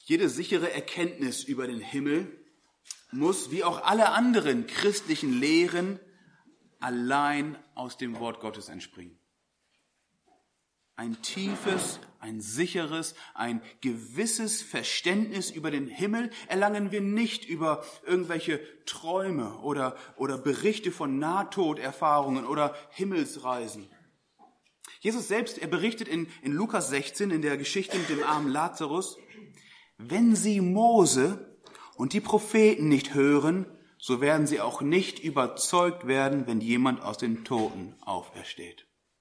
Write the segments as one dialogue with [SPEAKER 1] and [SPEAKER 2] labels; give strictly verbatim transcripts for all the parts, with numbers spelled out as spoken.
[SPEAKER 1] Jede sichere Erkenntnis über den Himmel muss, wie auch alle anderen christlichen Lehren, allein aus dem Wort Gottes entspringen. Ein tiefes, ein sicheres, ein gewisses Verständnis über den Himmel erlangen wir nicht über irgendwelche Träume oder, oder Berichte von Nahtoderfahrungen oder Himmelsreisen. Jesus selbst, er berichtet in, in Lukas sechzehn, in der Geschichte mit dem armen Lazarus: Wenn sie Mose und die Propheten nicht hören, so werden sie auch nicht überzeugt werden, wenn jemand aus den Toten aufersteht.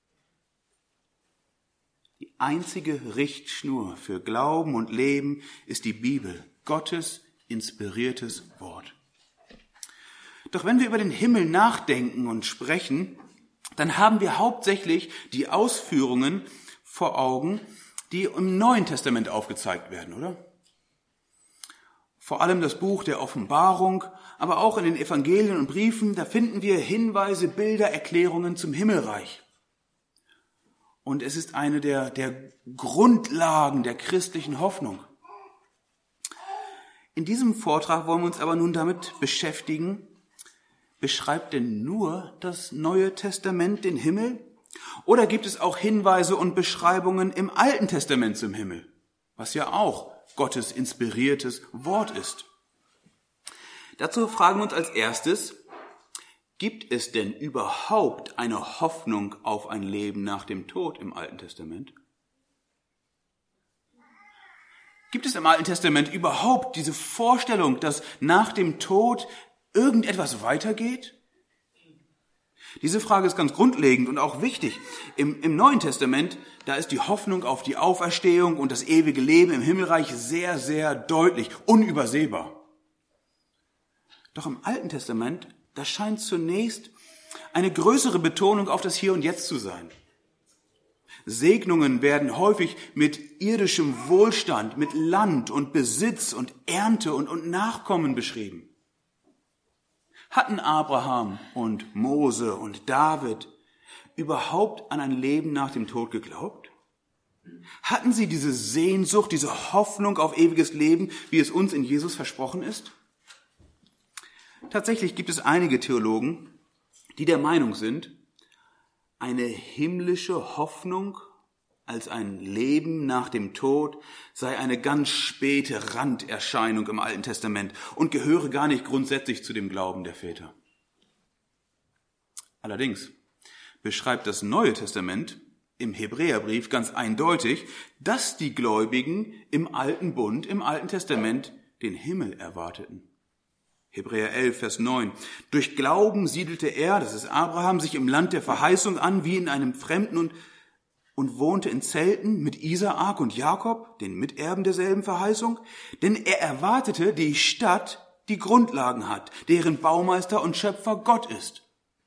[SPEAKER 1] Die einzige Richtschnur für Glauben und Leben ist die Bibel, Gottes inspiriertes Wort. Doch wenn wir über den Himmel nachdenken und sprechen, dann haben wir hauptsächlich die Ausführungen vor Augen, die im Neuen Testament aufgezeigt werden, oder? Vor allem das Buch der Offenbarung, aber auch in den Evangelien und Briefen, da finden wir Hinweise, Bilder, Erklärungen zum Himmelreich. Und es ist eine der, der Grundlagen der christlichen Hoffnung. In diesem Vortrag wollen wir uns aber nun damit beschäftigen: Beschreibt denn nur das Neue Testament den Himmel? Oder gibt es auch Hinweise und Beschreibungen im Alten Testament zum Himmel, was ja auch Gottes inspiriertes Wort ist? Dazu fragen wir uns als erstes: Gibt es denn überhaupt eine Hoffnung auf ein Leben nach dem Tod im Alten Testament? Gibt es im Alten Testament überhaupt diese Vorstellung, dass nach dem Tod irgendetwas weitergeht? Diese Frage ist ganz grundlegend und auch wichtig. Im, im Neuen Testament, da ist die Hoffnung auf die Auferstehung und das ewige Leben im Himmelreich sehr, sehr deutlich, unübersehbar. Doch im Alten Testament, da scheint zunächst eine größere Betonung auf das Hier und Jetzt zu sein. Segnungen werden häufig mit irdischem Wohlstand, mit Land und Besitz und Ernte und, und Nachkommen beschrieben. Hatten Abraham und Mose und David überhaupt an ein Leben nach dem Tod geglaubt? Hatten sie diese Sehnsucht, diese Hoffnung auf ewiges Leben, wie es uns in Jesus versprochen ist? Tatsächlich gibt es einige Theologen, die der Meinung sind, eine himmlische Hoffnung als ein Leben nach dem Tod sei eine ganz späte Randerscheinung im Alten Testament und gehöre gar nicht grundsätzlich zu dem Glauben der Väter. Allerdings beschreibt das Neue Testament im Hebräerbrief ganz eindeutig, dass die Gläubigen im Alten Bund, im Alten Testament den Himmel erwarteten. Hebräer elf, Vers neun. Durch Glauben siedelte er, das ist Abraham, sich im Land der Verheißung an, wie in einem Fremden und, und wohnte in Zelten mit Isaak und Jakob, den Miterben derselben Verheißung. Denn er erwartete die Stadt, die Grundlagen hat, deren Baumeister und Schöpfer Gott ist.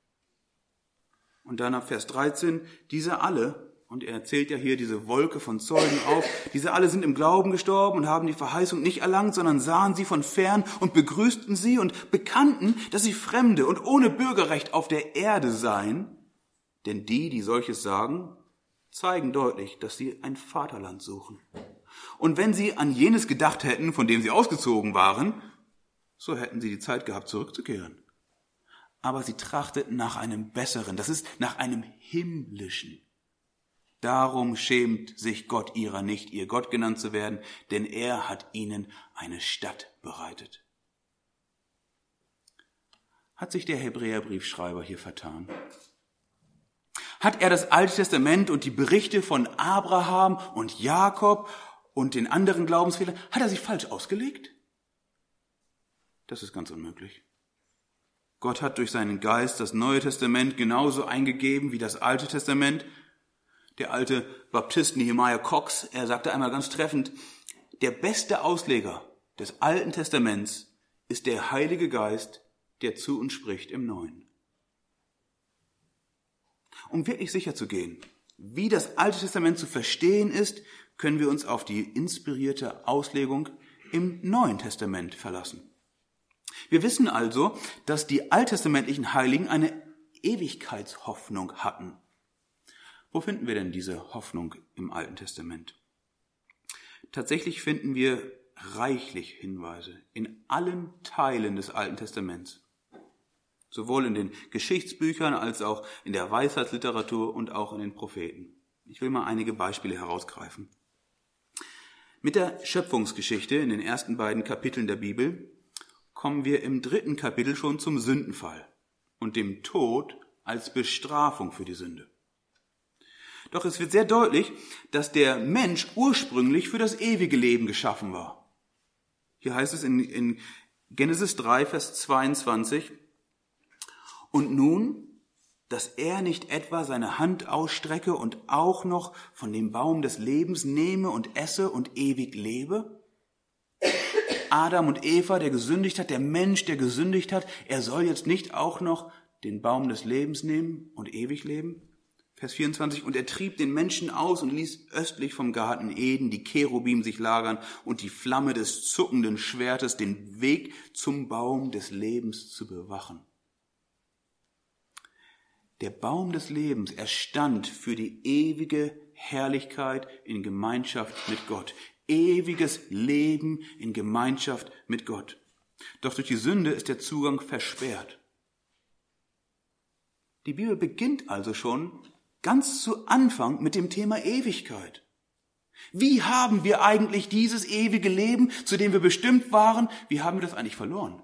[SPEAKER 1] Und dann ab Vers dreizehn, diese alle, und er zählt ja hier diese Wolke von Zeugen auf, diese alle sind im Glauben gestorben und haben die Verheißung nicht erlangt, sondern sahen sie von fern und begrüßten sie und bekannten, dass sie Fremde und ohne Bürgerrecht auf der Erde seien. Denn die, die solches sagen, zeigen deutlich, dass sie ein Vaterland suchen. Und wenn sie an jenes gedacht hätten, von dem sie ausgezogen waren, so hätten sie die Zeit gehabt, zurückzukehren. Aber sie trachteten nach einem besseren, das ist nach einem himmlischen. Darum schämt sich Gott ihrer nicht, ihr Gott genannt zu werden, denn er hat ihnen eine Stadt bereitet. Hat sich der Hebräerbriefschreiber hier vertan? Hat er das Alte Testament und die Berichte von Abraham und Jakob und den anderen Glaubensvätern, hat er sich falsch ausgelegt? Das ist ganz unmöglich. Gott hat durch seinen Geist das Neue Testament genauso eingegeben wie das Alte Testament. Der alte Baptist Nehemiah Cox, er sagte einmal ganz treffend, der beste Ausleger des Alten Testaments ist der Heilige Geist, der zu uns spricht im Neuen. Um wirklich sicher zu gehen, wie das Alte Testament zu verstehen ist, können wir uns auf die inspirierte Auslegung im Neuen Testament verlassen. Wir wissen also, dass die alttestamentlichen Heiligen eine Ewigkeitshoffnung hatten. Wo finden wir denn diese Hoffnung im Alten Testament? Tatsächlich finden wir reichlich Hinweise in allen Teilen des Alten Testaments. Sowohl in den Geschichtsbüchern als auch in der Weisheitsliteratur und auch in den Propheten. Ich will mal einige Beispiele herausgreifen. Mit der Schöpfungsgeschichte in den ersten beiden Kapiteln der Bibel kommen wir im dritten Kapitel schon zum Sündenfall und dem Tod als Bestrafung für die Sünde. Doch es wird sehr deutlich, dass der Mensch ursprünglich für das ewige Leben geschaffen war. Hier heißt es in, in Genesis drei, Vers zweiundzwanzig, und nun, dass er nicht etwa seine Hand ausstrecke und auch noch von dem Baum des Lebens nehme und esse und ewig lebe? Adam und Eva, der gesündigt hat, der Mensch, der gesündigt hat, er soll jetzt nicht auch noch den Baum des Lebens nehmen und ewig leben? Vers vierundzwanzig, und er trieb den Menschen aus und ließ östlich vom Garten Eden die Cherubim sich lagern und die Flamme des zuckenden Schwertes den Weg zum Baum des Lebens zu bewachen. Der Baum des Lebens, er stand für die ewige Herrlichkeit in Gemeinschaft mit Gott. Ewiges Leben in Gemeinschaft mit Gott. Doch durch die Sünde ist der Zugang versperrt. Die Bibel beginnt also schon ganz zu Anfang mit dem Thema Ewigkeit. Wie haben wir eigentlich dieses ewige Leben, zu dem wir bestimmt waren, wie haben wir das eigentlich verloren?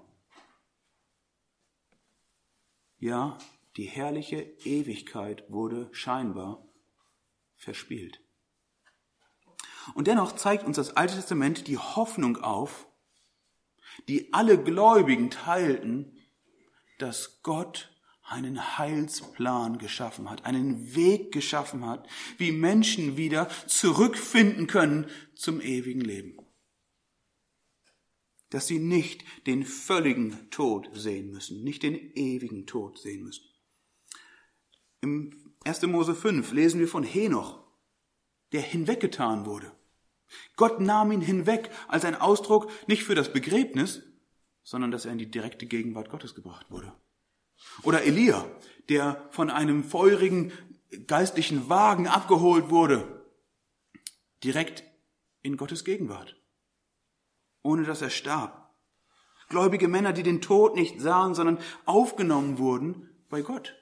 [SPEAKER 1] Ja, die herrliche Ewigkeit wurde scheinbar verspielt. Und dennoch zeigt uns das Alte Testament die Hoffnung auf, die alle Gläubigen teilten, dass Gott einen Heilsplan geschaffen hat, einen Weg geschaffen hat, wie Menschen wieder zurückfinden können zum ewigen Leben. Dass sie nicht den völligen Tod sehen müssen, nicht den ewigen Tod sehen müssen. Im ersten Mose fünf lesen wir von Henoch, der hinweggetan wurde. Gott nahm ihn hinweg als ein Ausdruck nicht für das Begräbnis, sondern dass er in die direkte Gegenwart Gottes gebracht wurde. Oder Elia, der von einem feurigen geistlichen Wagen abgeholt wurde, direkt in Gottes Gegenwart, ohne dass er starb. Gläubige Männer, die den Tod nicht sahen, sondern aufgenommen wurden bei Gott.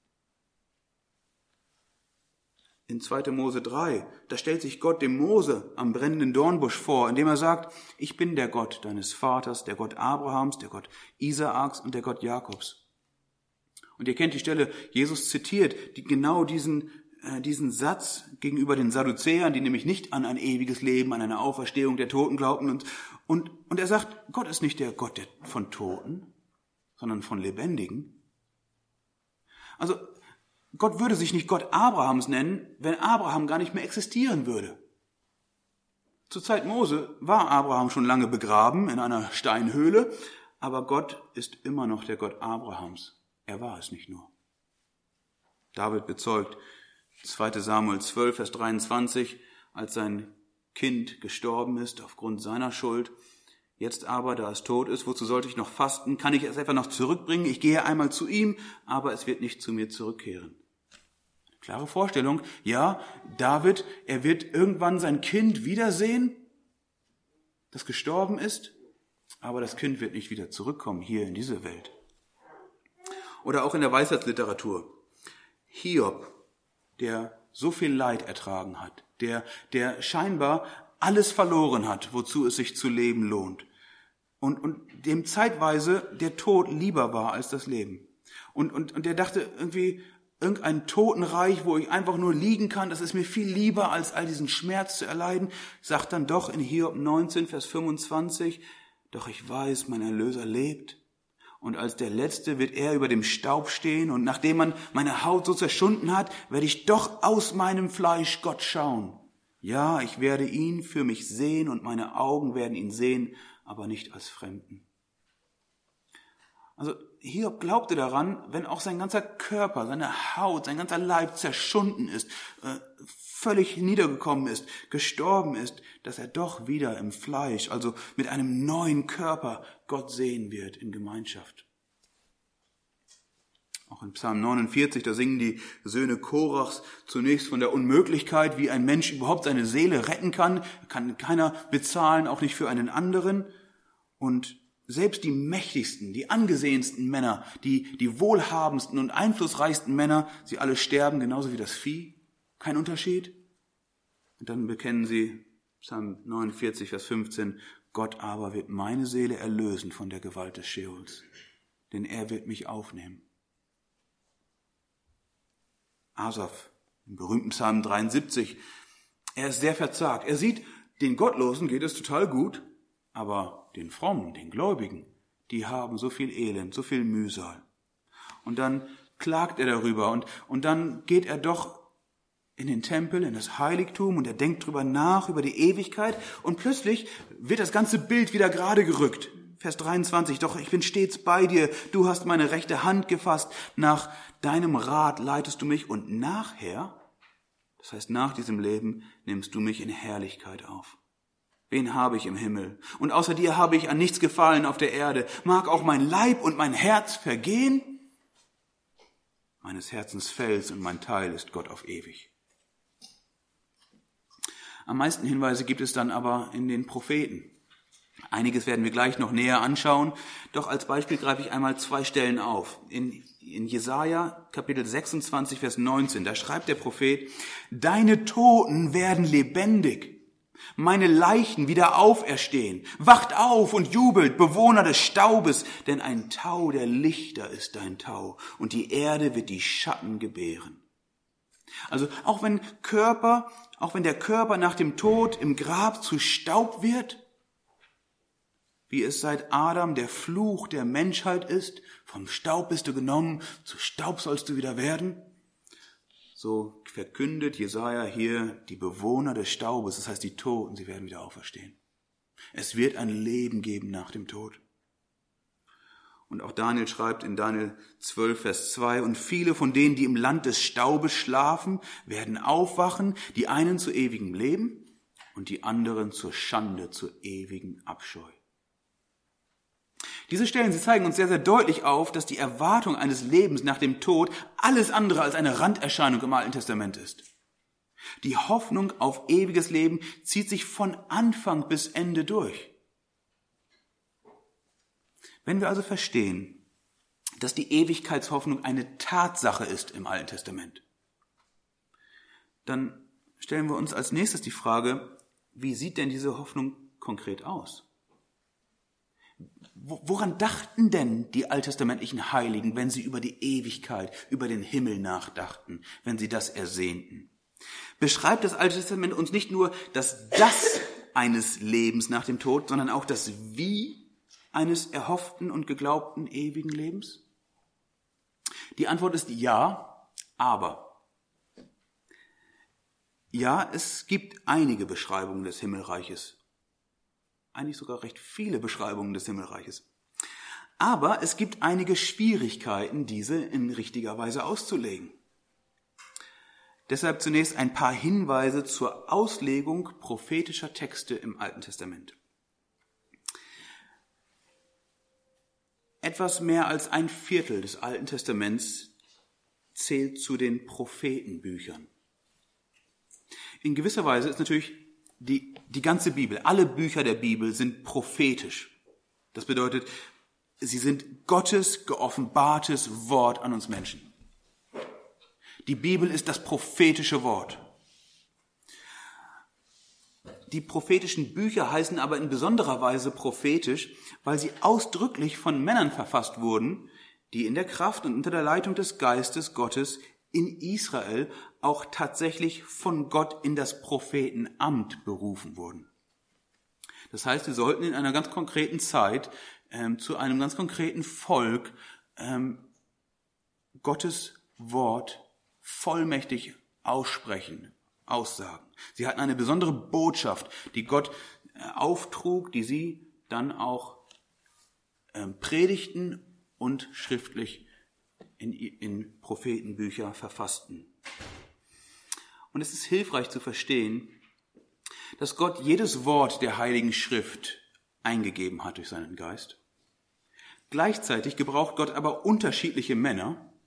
[SPEAKER 1] In zweiter Mose drei, da stellt sich Gott dem Mose am brennenden Dornbusch vor, indem er sagt, ich bin der Gott deines Vaters, der Gott Abrahams, der Gott Isaaks und der Gott Jakobs. Und ihr kennt die Stelle, Jesus zitiert die, genau diesen, äh, diesen Satz gegenüber den Sadduzäern, die nämlich nicht an ein ewiges Leben, an eine Auferstehung der Toten glaubten. Und, und, und er sagt, Gott ist nicht der Gott der, von Toten, sondern von Lebendigen. Also Gott würde sich nicht Gott Abrahams nennen, wenn Abraham gar nicht mehr existieren würde. Zur Zeit Mose war Abraham schon lange begraben in einer Steinhöhle, aber Gott ist immer noch der Gott Abrahams. Er war es nicht nur. David bezeugt, zweiter Samuel zwölf, Vers dreiundzwanzig, als sein Kind gestorben ist aufgrund seiner Schuld. Jetzt aber, da es tot ist, wozu sollte ich noch fasten? Kann ich es etwa noch zurückbringen? Ich gehe einmal zu ihm, aber es wird nicht zu mir zurückkehren. Klare Vorstellung, ja, David, er wird irgendwann sein Kind wiedersehen, das gestorben ist, aber das Kind wird nicht wieder zurückkommen hier in diese Welt. Oder auch in der Weisheitsliteratur. Hiob, der so viel Leid ertragen hat, der, der scheinbar alles verloren hat, wozu es sich zu leben lohnt. Und, und dem zeitweise der Tod lieber war als das Leben. Und, und, und der dachte irgendwie, irgendein Totenreich, wo ich einfach nur liegen kann, das ist mir viel lieber, als all diesen Schmerz zu erleiden, sagt dann doch in Hiob neunzehn, Vers fünfundzwanzig, doch ich weiß, mein Erlöser lebt. Und als der Letzte wird er über dem Staub stehen, und nachdem man meine Haut so zerschunden hat, werde ich doch aus meinem Fleisch Gott schauen. Ja, ich werde ihn für mich sehen, und meine Augen werden ihn sehen, aber nicht als Fremden. Also Hiob glaubte daran, wenn auch sein ganzer Körper, seine Haut, sein ganzer Leib zerschunden ist, äh, völlig niedergekommen ist, gestorben ist, dass er doch wieder im Fleisch, also mit einem neuen Körper, Gott sehen wird in Gemeinschaft. Auch in Psalm neunundvierzig, da singen die Söhne Korachs zunächst von der Unmöglichkeit, wie ein Mensch überhaupt seine Seele retten kann. Kann keiner bezahlen, auch nicht für einen anderen. Und selbst die mächtigsten, die angesehensten Männer, die, die wohlhabendsten und einflussreichsten Männer, sie alle sterben genauso wie das Vieh. Kein Unterschied. Und dann bekennen sie, Psalm neunundvierzig, Vers fünfzehn, Gott aber wird meine Seele erlösen von der Gewalt des Scheols, denn er wird mich aufnehmen. Asaf, im berühmten Psalm dreiundsiebzig, er ist sehr verzagt. Er sieht, den Gottlosen geht es total gut, aber den Frommen, den Gläubigen, die haben so viel Elend, so viel Mühsal. Und dann klagt er darüber und, und dann geht er doch in den Tempel, in das Heiligtum und er denkt drüber nach, über die Ewigkeit und plötzlich wird das ganze Bild wieder gerade gerückt. Vers dreiundzwanzig, doch ich bin stets bei dir, du hast meine rechte Hand gefasst, nach deinem Rat leitest du mich und nachher, das heißt nach diesem Leben, nimmst du mich in Herrlichkeit auf. Wen habe ich im Himmel? Und außer dir habe ich an nichts gefallen auf der Erde. Mag auch mein Leib und mein Herz vergehen? Meines Herzens Fels und mein Teil ist Gott auf ewig. Am meisten Hinweise gibt es dann aber in den Propheten. Einiges werden wir gleich noch näher anschauen, doch als Beispiel greife ich einmal zwei Stellen auf. In, in Jesaja Kapitel sechsundzwanzig, Vers neunzehn, da schreibt der Prophet, deine Toten werden lebendig, meine Leichen wieder auferstehen. Wacht auf und jubelt, Bewohner des Staubes, denn ein Tau der Lichter ist dein Tau und die Erde wird die Schatten gebären. Also auch wenn Körper, auch wenn der Körper nach dem Tod im Grab zu Staub wird, wie es seit Adam der Fluch der Menschheit ist, vom Staub bist du genommen, zu Staub sollst du wieder werden, so verkündet Jesaja hier die Bewohner des Staubes, das heißt die Toten, sie werden wieder auferstehen. Es wird ein Leben geben nach dem Tod. Und auch Daniel schreibt in Daniel zwölf, Vers zwei, und viele von denen, die im Land des Staubes schlafen, werden aufwachen, die einen zu ewigem Leben und die anderen zur Schande, zur ewigen Abscheu. Diese Stellen, sie zeigen uns sehr, sehr deutlich auf, dass die Erwartung eines Lebens nach dem Tod alles andere als eine Randerscheinung im Alten Testament ist. Die Hoffnung auf ewiges Leben zieht sich von Anfang bis Ende durch. Wenn wir also verstehen, dass die Ewigkeitshoffnung eine Tatsache ist im Alten Testament, dann stellen wir uns als nächstes die Frage, wie sieht denn diese Hoffnung konkret aus? Woran dachten denn die alttestamentlichen Heiligen, wenn sie über die Ewigkeit, über den Himmel nachdachten, wenn sie das ersehnten? Beschreibt das Alte Testament uns nicht nur das Das eines Lebens nach dem Tod, sondern auch das Wie eines erhofften und geglaubten ewigen Lebens? Die Antwort ist ja, aber. Ja, es gibt einige Beschreibungen des Himmelreiches. Eigentlich sogar recht viele Beschreibungen des Himmelreiches. Aber es gibt einige Schwierigkeiten, diese in richtiger Weise auszulegen. Deshalb zunächst ein paar Hinweise zur Auslegung prophetischer Texte im Alten Testament. Etwas mehr als ein Viertel des Alten Testaments zählt zu den Prophetenbüchern. In gewisser Weise ist natürlich die, die ganze Bibel, alle Bücher der Bibel sind prophetisch. Das bedeutet, sie sind Gottes geoffenbartes Wort an uns Menschen. Die Bibel ist das prophetische Wort. Die prophetischen Bücher heißen aber in besonderer Weise prophetisch, weil sie ausdrücklich von Männern verfasst wurden, die in der Kraft und unter der Leitung des Geistes Gottes in Israel auch tatsächlich von Gott in das Prophetenamt berufen wurden. Das heißt, sie sollten in einer ganz konkreten Zeit ähm, zu einem ganz konkreten Volk ähm, Gottes Wort vollmächtig aussprechen, aussagen. Sie hatten eine besondere Botschaft, die Gott äh, auftrug, die sie dann auch äh, predigten und schriftlich in, in Prophetenbücher verfassten. Und es ist hilfreich zu verstehen, dass Gott jedes Wort der Heiligen Schrift eingegeben hat durch seinen Geist. Gleichzeitig gebraucht Gott aber unterschiedliche Männer,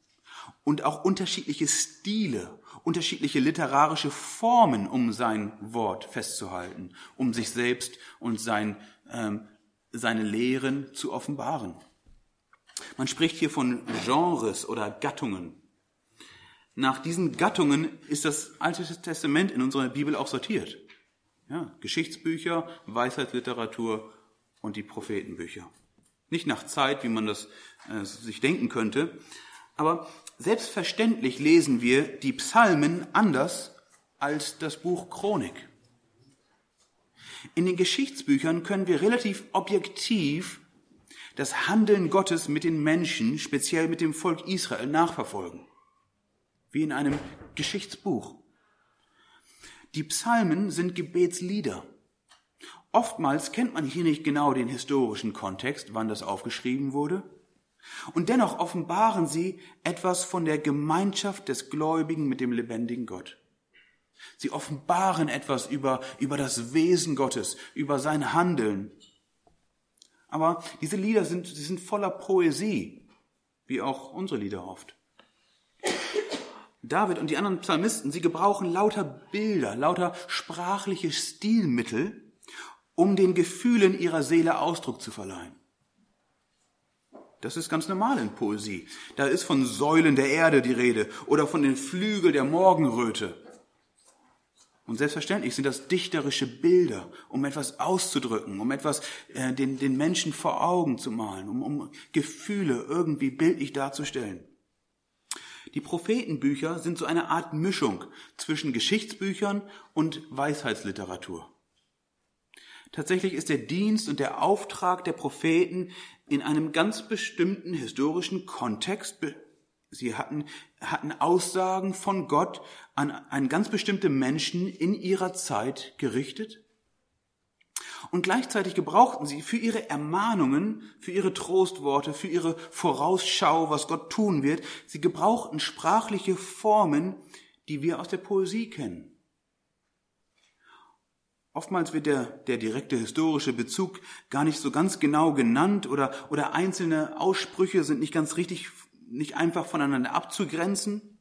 [SPEAKER 1] und auch unterschiedliche Stile, unterschiedliche literarische Formen, um sein Wort festzuhalten, um sich selbst und sein, ähm, seine Lehren zu offenbaren. Man spricht hier von Genres oder Gattungen. Nach diesen Gattungen ist das Alte Testament in unserer Bibel auch sortiert. Ja, Geschichtsbücher, Weisheitsliteratur und die Prophetenbücher. Nicht nach Zeit, wie man das äh, sich denken könnte, aber selbstverständlich lesen wir die Psalmen anders als das Buch Chronik. In den Geschichtsbüchern können wir relativ objektiv das Handeln Gottes mit den Menschen, speziell mit dem Volk Israel, nachverfolgen. Wie in einem Geschichtsbuch. Die Psalmen sind Gebetslieder. Oftmals kennt man hier nicht genau den historischen Kontext, wann das aufgeschrieben wurde. Und dennoch offenbaren sie etwas von der Gemeinschaft des Gläubigen mit dem lebendigen Gott. Sie offenbaren etwas über, über das Wesen Gottes, über sein Handeln. Aber diese Lieder sind, sie sind voller Poesie, wie auch unsere Lieder oft. David und die anderen Psalmisten, sie gebrauchen lauter Bilder, lauter sprachliche Stilmittel, um den Gefühlen ihrer Seele Ausdruck zu verleihen. Das ist ganz normal in Poesie. Da ist von Säulen der Erde die Rede oder von den Flügeln der Morgenröte. Und selbstverständlich sind das dichterische Bilder, um etwas auszudrücken, um etwas äh, den, den Menschen vor Augen zu malen, um, um Gefühle irgendwie bildlich darzustellen. Die Prophetenbücher sind so eine Art Mischung zwischen Geschichtsbüchern und Weisheitsliteratur. Tatsächlich ist der Dienst und der Auftrag der Propheten in einem ganz bestimmten historischen Kontext. Sie hatten, hatten Aussagen von Gott an, an ganz bestimmte Menschen in ihrer Zeit gerichtet. Und gleichzeitig gebrauchten sie für ihre Ermahnungen, für ihre Trostworte, für ihre Vorausschau, was Gott tun wird, sie gebrauchten sprachliche Formen, die wir aus der Poesie kennen. Oftmals wird der, der direkte historische Bezug gar nicht so ganz genau genannt oder, oder einzelne Aussprüche sind nicht ganz richtig, nicht einfach voneinander abzugrenzen.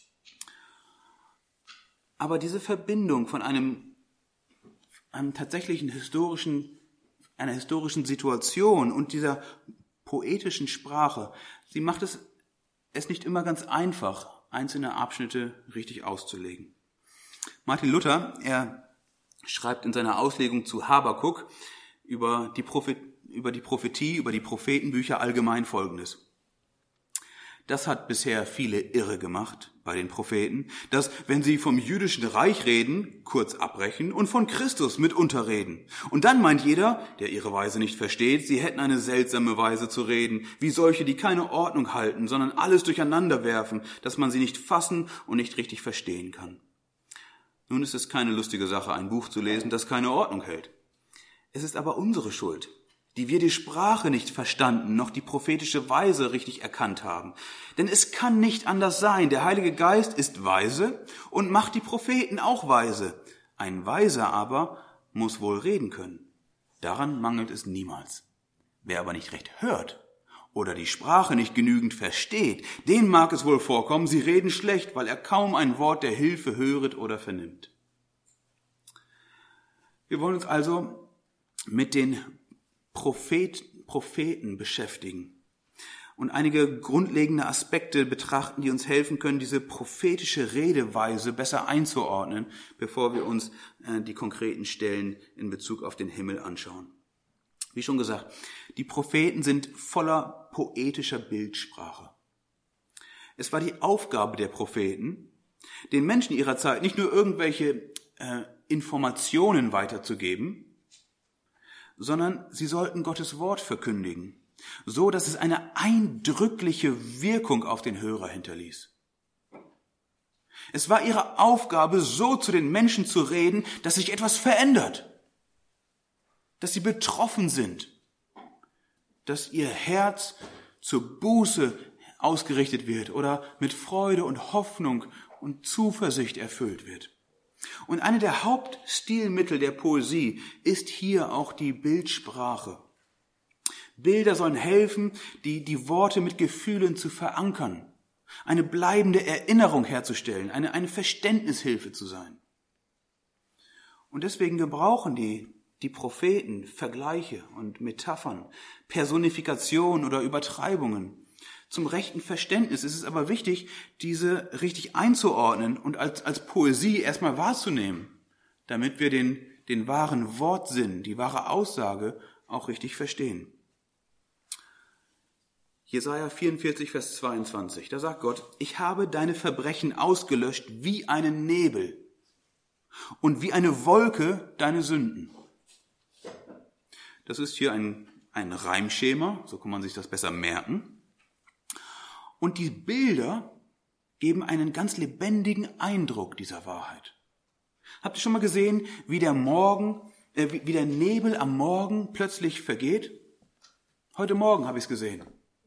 [SPEAKER 1] Aber diese Verbindung von einem einem tatsächlichen historischen, einer historischen Situation und dieser poetischen Sprache, sie macht es, es nicht immer ganz einfach, einzelne Abschnitte richtig auszulegen. Martin Luther, er schreibt in seiner Auslegung zu Habakuk über die, Prophet, über die Prophetie, über die Prophetenbücher allgemein Folgendes. Das hat bisher viele irre gemacht bei den Propheten, dass, wenn sie vom jüdischen Reich reden, kurz abbrechen und von Christus mitunter reden. Und dann meint jeder, der ihre Weise nicht versteht, sie hätten eine seltsame Weise zu reden, wie solche, die keine Ordnung halten, sondern alles durcheinander werfen, dass man sie nicht fassen und nicht richtig verstehen kann. Nun ist es keine lustige Sache, ein Buch zu lesen, das keine Ordnung hält. Es ist aber unsere Schuld, die wir die Sprache nicht verstanden, noch die prophetische Weise richtig erkannt haben. Denn es kann nicht anders sein. Der Heilige Geist ist weise und macht die Propheten auch weise. Ein Weiser aber muss wohl reden können. Daran mangelt es niemals. Wer aber nicht recht hört oder die Sprache nicht genügend versteht, den mag es wohl vorkommen, sie reden schlecht, weil er kaum ein Wort der Hilfe höret oder vernimmt. Wir wollen uns also mit den Prophet, Propheten beschäftigen und einige grundlegende Aspekte betrachten, die uns helfen können, diese prophetische Redeweise besser einzuordnen, bevor wir uns äh, die konkreten Stellen in Bezug auf den Himmel anschauen. Wie schon gesagt, die Propheten sind voller poetischer Bildsprache. Es war die Aufgabe der Propheten, den Menschen ihrer Zeit nicht nur irgendwelche äh, Informationen weiterzugeben, sondern sie sollten Gottes Wort verkündigen, so dass es eine eindrückliche Wirkung auf den Hörer hinterließ. Es war ihre Aufgabe, so zu den Menschen zu reden, dass sich etwas verändert, dass sie betroffen sind, dass ihr Herz zur Buße ausgerichtet wird oder mit Freude und Hoffnung und Zuversicht erfüllt wird. Und eine der Hauptstilmittel der Poesie ist hier auch die Bildsprache. Bilder sollen helfen, die, die Worte mit Gefühlen zu verankern, eine bleibende Erinnerung herzustellen, eine, eine Verständnishilfe zu sein. Und deswegen gebrauchen die, die Propheten Vergleiche und Metaphern, Personifikation oder Übertreibungen. Zum rechten Verständnis ist es aber wichtig, diese richtig einzuordnen und als, als Poesie erstmal wahrzunehmen, damit wir den, den wahren Wortsinn, die wahre Aussage auch richtig verstehen. Jesaja vierundvierzig, Vers zweiundzwanzig, da sagt Gott, ich habe deine Verbrechen ausgelöscht wie einen Nebel und wie eine Wolke deine Sünden. Das ist hier ein, ein Reimschema, so kann man sich das besser merken. Und die Bilder geben einen ganz lebendigen Eindruck dieser Wahrheit. Habt ihr schon mal gesehen, wie der Morgen, äh, wie, wie der Nebel am Morgen plötzlich vergeht? Heute Morgen habe ich es gesehen.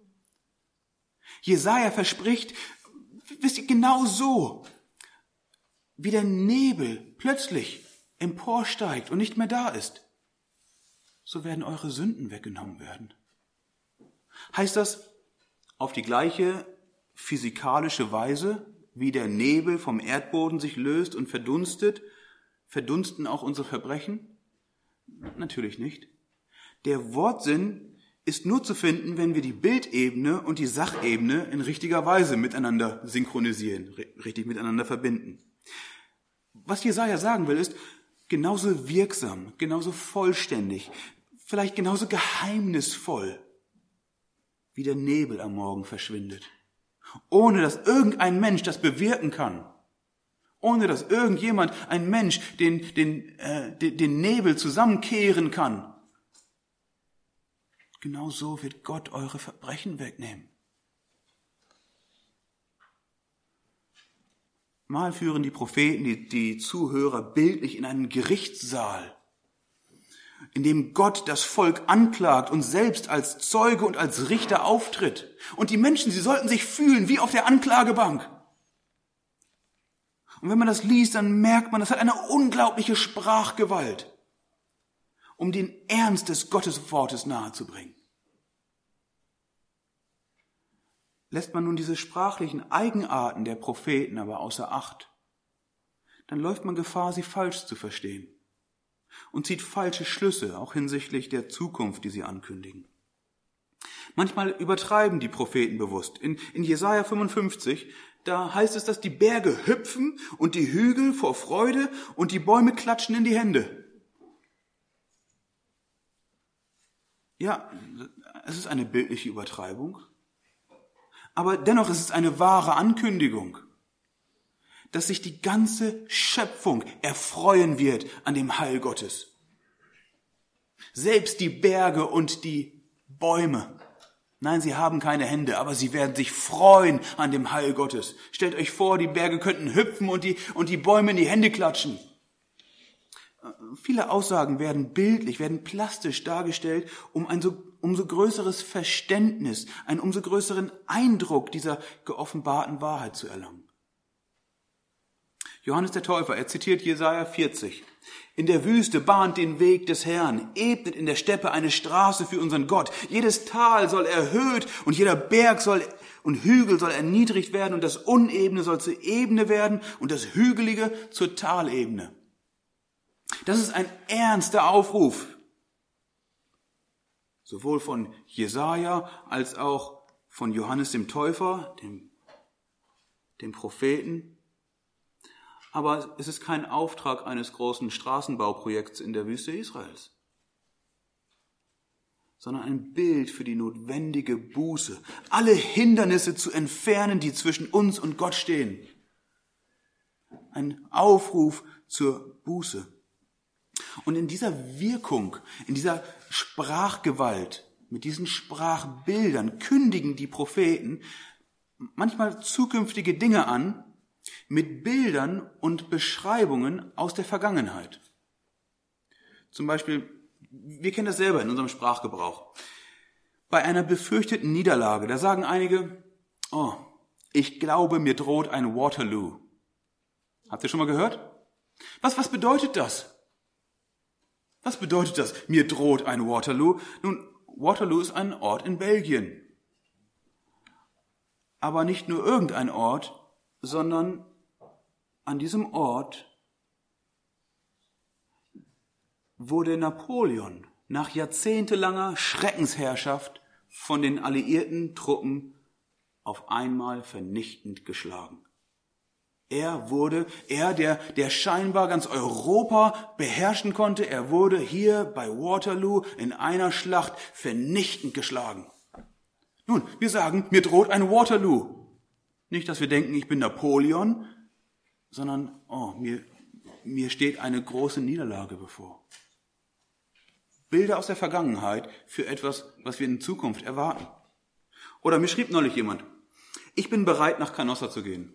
[SPEAKER 1] Jesaja verspricht, wisst ihr, genau so, wie der Nebel plötzlich emporsteigt und nicht mehr da ist, so werden eure Sünden weggenommen werden. Heißt das, auf die gleiche physikalische Weise, wie der Nebel vom Erdboden sich löst und verdunstet, verdunsten auch unsere Verbrechen? Natürlich nicht. Der Wortsinn ist nur zu finden, wenn wir die Bildebene und die Sachebene in richtiger Weise miteinander synchronisieren, richtig miteinander verbinden. Was Jesaja sagen will, ist genauso wirksam, genauso vollständig, vielleicht genauso geheimnisvoll, wie der Nebel am Morgen verschwindet. Ohne dass irgendein Mensch das bewirken kann. Ohne dass irgendjemand, ein Mensch, den, den, äh, den, den Nebel zusammenkehren kann. Genau so wird Gott eure Verbrechen wegnehmen. Mal führen die Propheten die, die Zuhörer bildlich in einen Gerichtssaal, in dem Gott das Volk anklagt und selbst als Zeuge und als Richter auftritt. Und die Menschen, sie sollten sich fühlen wie auf der Anklagebank. Und wenn man das liest, dann merkt man, das hat eine unglaubliche Sprachgewalt, um den Ernst des Gotteswortes nahezubringen. Lässt man nun diese sprachlichen Eigenarten der Propheten aber außer Acht, dann läuft man Gefahr, sie falsch zu verstehen und zieht falsche Schlüsse, auch hinsichtlich der Zukunft, die sie ankündigen. Manchmal übertreiben die Propheten bewusst. In, in Jesaja fünfundfünfzig, da heißt es, dass die Berge hüpfen und die Hügel vor Freude und die Bäume klatschen in die Hände. Ja, es ist eine bildliche Übertreibung, aber dennoch ist es eine wahre Ankündigung, dass sich die ganze Schöpfung erfreuen wird an dem Heil Gottes. Selbst die Berge und die Bäume. Nein, sie haben keine Hände, aber sie werden sich freuen an dem Heil Gottes. Stellt euch vor, die Berge könnten hüpfen und die, und die Bäume in die Hände klatschen. Viele Aussagen werden bildlich, werden plastisch dargestellt, um ein so, umso größeres Verständnis, einen umso größeren Eindruck dieser geoffenbarten Wahrheit zu erlangen. Johannes der Täufer, er zitiert Jesaja vierzig. In der Wüste bahnt den Weg des Herrn, ebnet in der Steppe eine Straße für unseren Gott. Jedes Tal soll erhöht und jeder Berg soll und Hügel soll erniedrigt werden und das Unebene soll zur Ebene werden und das Hügelige zur Talebene. Das ist ein ernster Aufruf, sowohl von Jesaja als auch von Johannes dem Täufer, dem, dem Propheten. Aber es ist kein Auftrag eines großen Straßenbauprojekts in der Wüste Israels, sondern ein Bild für die notwendige Buße, alle Hindernisse zu entfernen, die zwischen uns und Gott stehen. Ein Aufruf zur Buße. Und in dieser Wirkung, in dieser Sprachgewalt, mit diesen Sprachbildern kündigen die Propheten manchmal zukünftige Dinge an, mit Bildern und Beschreibungen aus der Vergangenheit. Zum Beispiel, wir kennen das selber in unserem Sprachgebrauch. Bei einer befürchteten Niederlage, da sagen einige, oh, ich glaube, mir droht ein Waterloo. Habt ihr schon mal gehört? Was, was bedeutet das? Was bedeutet das? Mir droht ein Waterloo. Nun, Waterloo ist ein Ort in Belgien. aber nicht nur irgendein Ort, sondern an diesem Ort wurde Napoleon nach jahrzehntelanger Schreckensherrschaft von den alliierten Truppen auf einmal vernichtend geschlagen. Er wurde, er, der, der scheinbar ganz Europa beherrschen konnte, er wurde hier bei Waterloo in einer Schlacht vernichtend geschlagen. Nun, wir sagen, mir droht ein Waterloo. Nicht, dass wir denken, ich bin Napoleon, sondern, oh, mir, mir steht eine große Niederlage bevor. Bilder aus der Vergangenheit für etwas, was wir in Zukunft erwarten. Oder mir schrieb neulich jemand, ich bin bereit, nach Canossa zu gehen.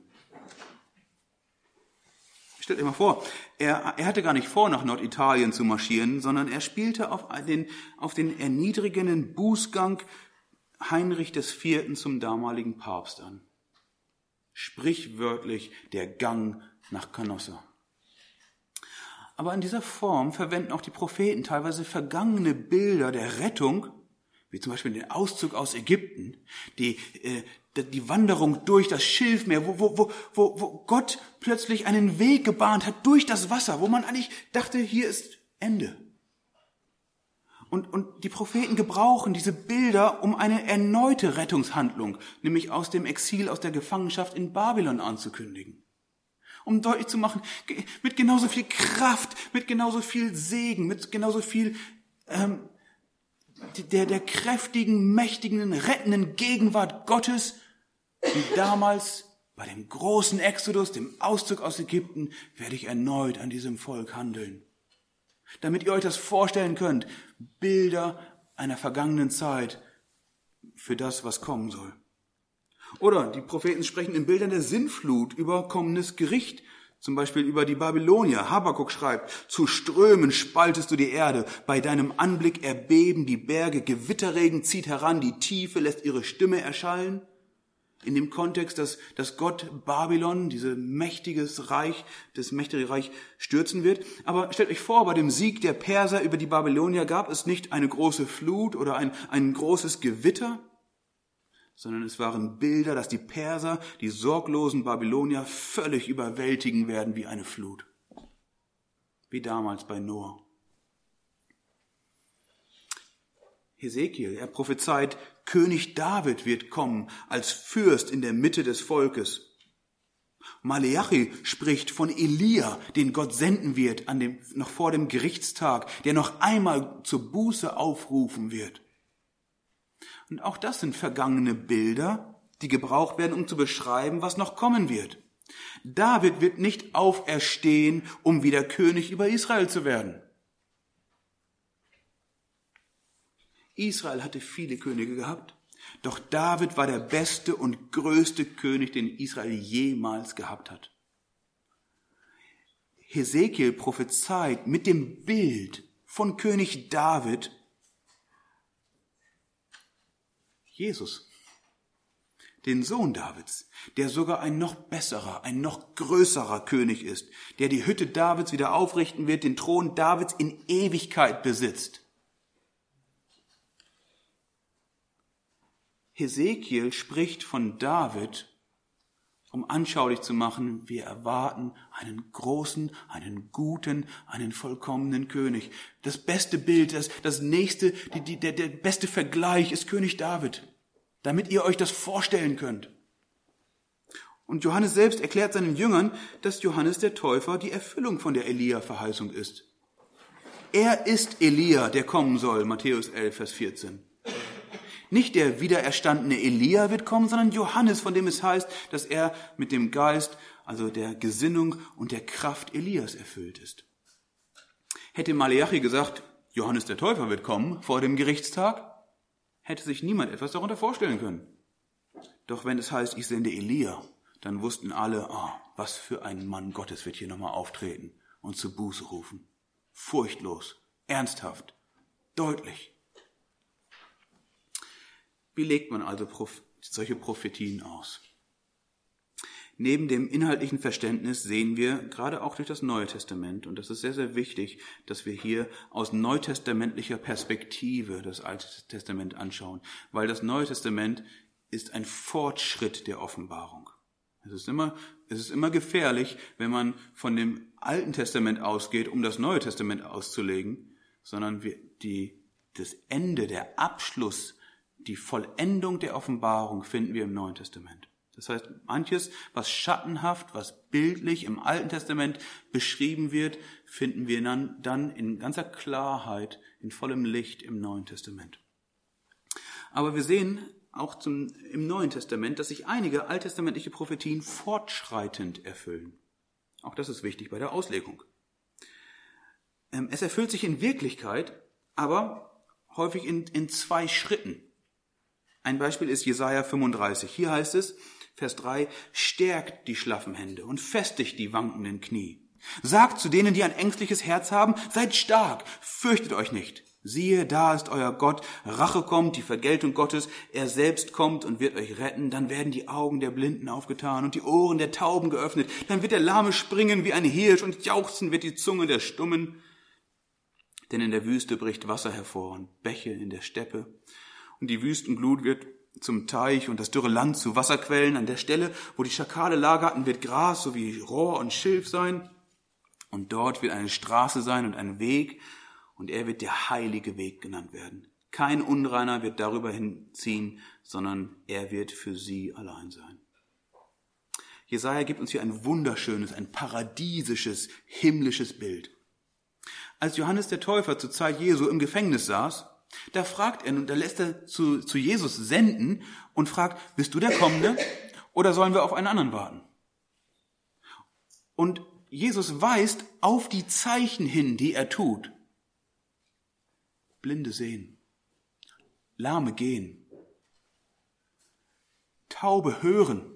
[SPEAKER 1] Stellt euch mal vor, er, er hatte gar nicht vor, nach Norditalien zu marschieren, sondern er spielte auf den, auf den erniedrigenden Bußgang Heinrich des Vierten zum damaligen Papst an. Sprichwörtlich der Gang nach Canossa. Aber in dieser Form verwenden auch die Propheten teilweise vergangene Bilder der Rettung, wie zum Beispiel den Auszug aus Ägypten, die, äh, die Wanderung durch das Schilfmeer, wo, wo, wo, wo Gott plötzlich einen Weg gebahnt hat durch das Wasser, wo man eigentlich dachte, hier ist Ende. Und, und die Propheten gebrauchen diese Bilder, um eine erneute Rettungshandlung, nämlich aus dem Exil, aus der Gefangenschaft in Babylon anzukündigen. Um deutlich zu machen, mit genauso viel Kraft, mit genauso viel Segen, mit genauso viel ähm, der, der kräftigen, mächtigen, rettenden Gegenwart Gottes, wie damals bei dem großen Exodus, dem Auszug aus Ägypten, werde ich erneut an diesem Volk handeln. Damit ihr euch das vorstellen könnt, Bilder einer vergangenen Zeit für das, was kommen soll. Oder die Propheten sprechen in Bildern der Sintflut über kommendes Gericht, zum Beispiel über die Babylonier. Habakuk schreibt, zu Strömen spaltest du die Erde, bei deinem Anblick erbeben die Berge, Gewitterregen zieht heran, die Tiefe lässt ihre Stimme erschallen. In dem Kontext, dass, dass Gott Babylon, dieses mächtiges Reich, das mächtige Reich stürzen wird. Aber stellt euch vor, bei dem Sieg der Perser über die Babylonier gab es nicht eine große Flut oder ein, ein großes Gewitter, sondern es waren Bilder, dass die Perser, die sorglosen Babylonier völlig überwältigen werden wie eine Flut. Wie damals bei Noah. Hesekiel, er prophezeit, König David wird kommen als Fürst in der Mitte des Volkes. Maleachi spricht von Elia, den Gott senden wird an dem, noch vor dem Gerichtstag, der noch einmal zur Buße aufrufen wird. Und auch das sind vergangene Bilder, die gebraucht werden, um zu beschreiben, was noch kommen wird. David wird nicht auferstehen, um wieder König über Israel zu werden. Israel hatte viele Könige gehabt, doch David war der beste und größte König, den Israel jemals gehabt hat. Hesekiel prophezeit mit dem Bild von König David Jesus, den Sohn Davids, der sogar ein noch besserer, ein noch größerer König ist, der die Hütte Davids wieder aufrichten wird, den Thron Davids in Ewigkeit besitzt. Hesekiel spricht von David, um anschaulich zu machen, wir erwarten einen großen, einen guten, einen vollkommenen König. Das beste Bild, das, das nächste, die, die, der, der beste Vergleich ist König David, damit ihr euch das vorstellen könnt. Und Johannes selbst erklärt seinen Jüngern, dass Johannes der Täufer die Erfüllung von der Elia-Verheißung ist. Er ist Elia, der kommen soll, Matthäus elf, Vers vierzehn. Nicht der wiedererstandene Elia wird kommen, sondern Johannes, von dem es heißt, dass er mit dem Geist, also der Gesinnung und der Kraft Elias erfüllt ist. Hätte Maleachi gesagt, Johannes der Täufer wird kommen vor dem Gerichtstag, hätte sich niemand etwas darunter vorstellen können. Doch wenn es heißt, ich sende Elia, dann wussten alle, oh, was für ein Mann Gottes wird hier nochmal auftreten und zur Buße rufen. Furchtlos, ernsthaft, deutlich. Wie legt man also solche Prophetien aus? Neben dem inhaltlichen Verständnis sehen wir, gerade auch durch das Neue Testament, und das ist sehr, sehr wichtig, dass wir hier aus neutestamentlicher Perspektive das Alte Testament anschauen, weil das Neue Testament ist ein Fortschritt der Offenbarung. Es ist immer, es ist immer gefährlich, wenn man von dem Alten Testament ausgeht, um das Neue Testament auszulegen, sondern wir, die, das Ende, der Abschluss, die Vollendung der Offenbarung finden wir im Neuen Testament. Das heißt, manches, was schattenhaft, was bildlich im Alten Testament beschrieben wird, finden wir dann, dann in ganzer Klarheit, in vollem Licht im Neuen Testament. Aber wir sehen auch zum, im Neuen Testament, dass sich einige alttestamentliche Prophetien fortschreitend erfüllen. Auch das ist wichtig bei der Auslegung. Es erfüllt sich in Wirklichkeit, aber häufig in, in zwei Schritten. Ein Beispiel ist Jesaja fünfunddreißig. Hier heißt es, Vers drei, stärkt die schlaffen Hände und festigt die wankenden Knie. Sagt zu denen, die ein ängstliches Herz haben, seid stark, fürchtet euch nicht. Siehe, da ist euer Gott, Rache kommt, die Vergeltung Gottes, er selbst kommt und wird euch retten. Dann werden die Augen der Blinden aufgetan und die Ohren der Tauben geöffnet. Dann wird der Lahme springen wie ein Hirsch und jauchzen wird die Zunge der Stummen. Denn in der Wüste bricht Wasser hervor und Bäche in der Steppe. Und die Wüstenglut wird zum Teich und das dürre Land zu Wasserquellen. An der Stelle, wo die Schakale lagerten, wird Gras sowie Rohr und Schilf sein. Und dort wird eine Straße sein und ein Weg. Und er wird der heilige Weg genannt werden. Kein Unreiner wird darüber hinziehen, sondern er wird für sie allein sein. Jesaja gibt uns hier ein wunderschönes, ein paradiesisches, himmlisches Bild. Als Johannes der Täufer zur Zeit Jesu im Gefängnis saß, da fragt er, und da lässt er zu, zu Jesus senden und fragt, bist du der Kommende oder sollen wir auf einen anderen warten? Und Jesus weist auf die Zeichen hin, die er tut. Blinde sehen, Lahme gehen, Taube hören.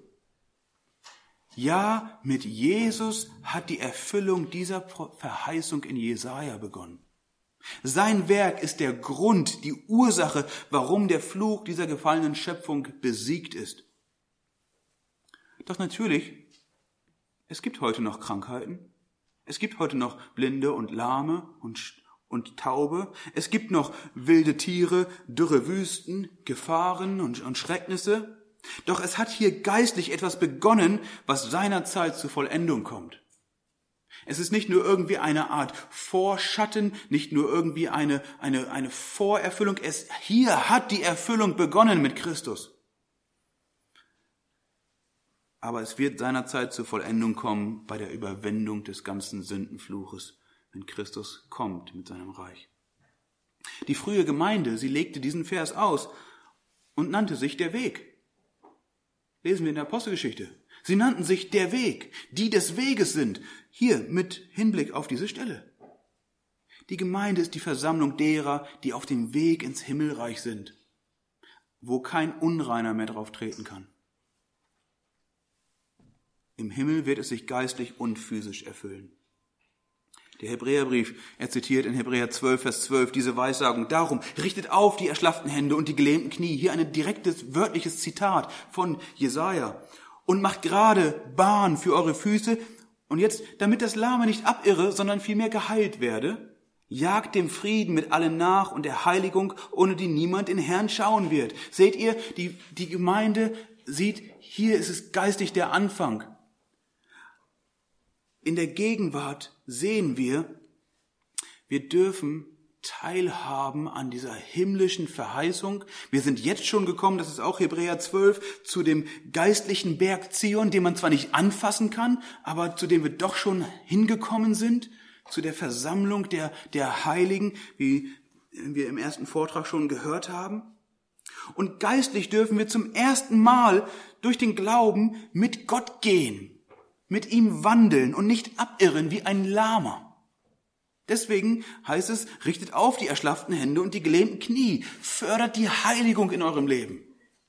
[SPEAKER 1] Ja, mit Jesus hat die Erfüllung dieser Verheißung in Jesaja begonnen. Sein Werk ist der Grund, die Ursache, warum der Fluch dieser gefallenen Schöpfung besiegt ist. Doch natürlich, es gibt heute noch Krankheiten. Es gibt heute noch Blinde und Lahme und, und Taube. Es gibt noch wilde Tiere, dürre Wüsten, Gefahren und, und Schrecknisse. Doch es hat hier geistlich etwas begonnen, was seinerzeit zur Vollendung kommt. Es ist nicht nur irgendwie eine Art Vorschatten, nicht nur irgendwie eine, eine, eine Vorerfüllung. Es, hier hat die Erfüllung begonnen mit Christus. Aber es wird seinerzeit zur Vollendung kommen bei der Überwindung des ganzen Sündenfluches, wenn Christus kommt mit seinem Reich. Die frühe Gemeinde, sie legte diesen Vers aus und nannte sich der Weg. Lesen wir in der Apostelgeschichte. Sie nannten sich der Weg, die des Weges sind, hier mit Hinblick auf diese Stelle. Die Gemeinde ist die Versammlung derer, die auf dem Weg ins Himmelreich sind, wo kein Unreiner mehr drauf treten kann. Im Himmel wird es sich geistlich und physisch erfüllen. Der Hebräerbrief, er zitiert in Hebräer zwölf, Vers zwölf diese Weissagung. Darum, richtet auf die erschlafften Hände und die gelähmten Knie. Hier ein direktes, wörtliches Zitat von Jesaja. Und macht gerade Bahn für eure Füße. Und jetzt, damit das Lahme nicht abirre, sondern vielmehr geheilt werde, jagt dem Frieden mit allen nach und der Heiligung, ohne die niemand in Herrn schauen wird. Seht ihr, die, die Gemeinde sieht, hier ist es geistig der Anfang. In der Gegenwart sehen wir, wir dürfen teilhaben an dieser himmlischen Verheißung. Wir sind jetzt schon gekommen, das ist auch Hebräer zwölf, zu dem geistlichen Berg Zion, den man zwar nicht anfassen kann, aber zu dem wir doch schon hingekommen sind, zu der Versammlung der, der Heiligen, wie wir im ersten Vortrag schon gehört haben. Und geistlich dürfen wir zum ersten Mal durch den Glauben mit Gott gehen, mit ihm wandeln und nicht abirren wie ein Lahmer. Deswegen heißt es, richtet auf die erschlafften Hände und die gelähmten Knie, fördert die Heiligung in eurem Leben.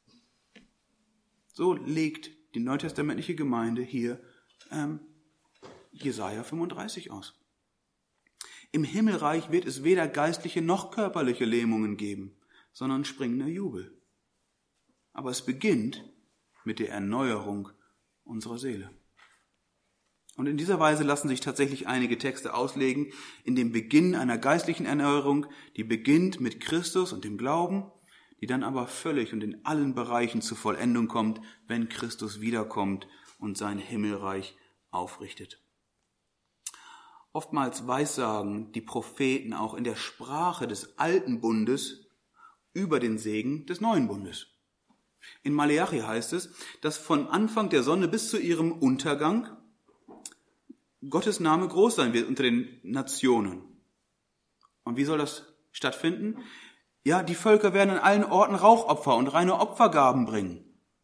[SPEAKER 1] So legt die neutestamentliche Gemeinde hier ähm, Jesaja fünfunddreißig aus. Im Himmelreich wird es weder geistliche noch körperliche Lähmungen geben, sondern springender Jubel. Aber es beginnt mit der Erneuerung unserer Seele. Und in dieser Weise lassen sich tatsächlich einige Texte auslegen, in dem Beginn einer geistlichen Erneuerung, die beginnt mit Christus und dem Glauben, die dann aber völlig und in allen Bereichen zur Vollendung kommt, wenn Christus wiederkommt und sein Himmelreich aufrichtet. Oftmals weissagen die Propheten auch in der Sprache des alten Bundes über den Segen des neuen Bundes. In Maleachi heißt es, dass von Anfang der Sonne bis zu ihrem Untergang Gottes Name groß sein wird unter den Nationen. Und wie soll das stattfinden? Ja, die Völker werden an allen Orten Rauchopfer und reine Opfergaben bringen.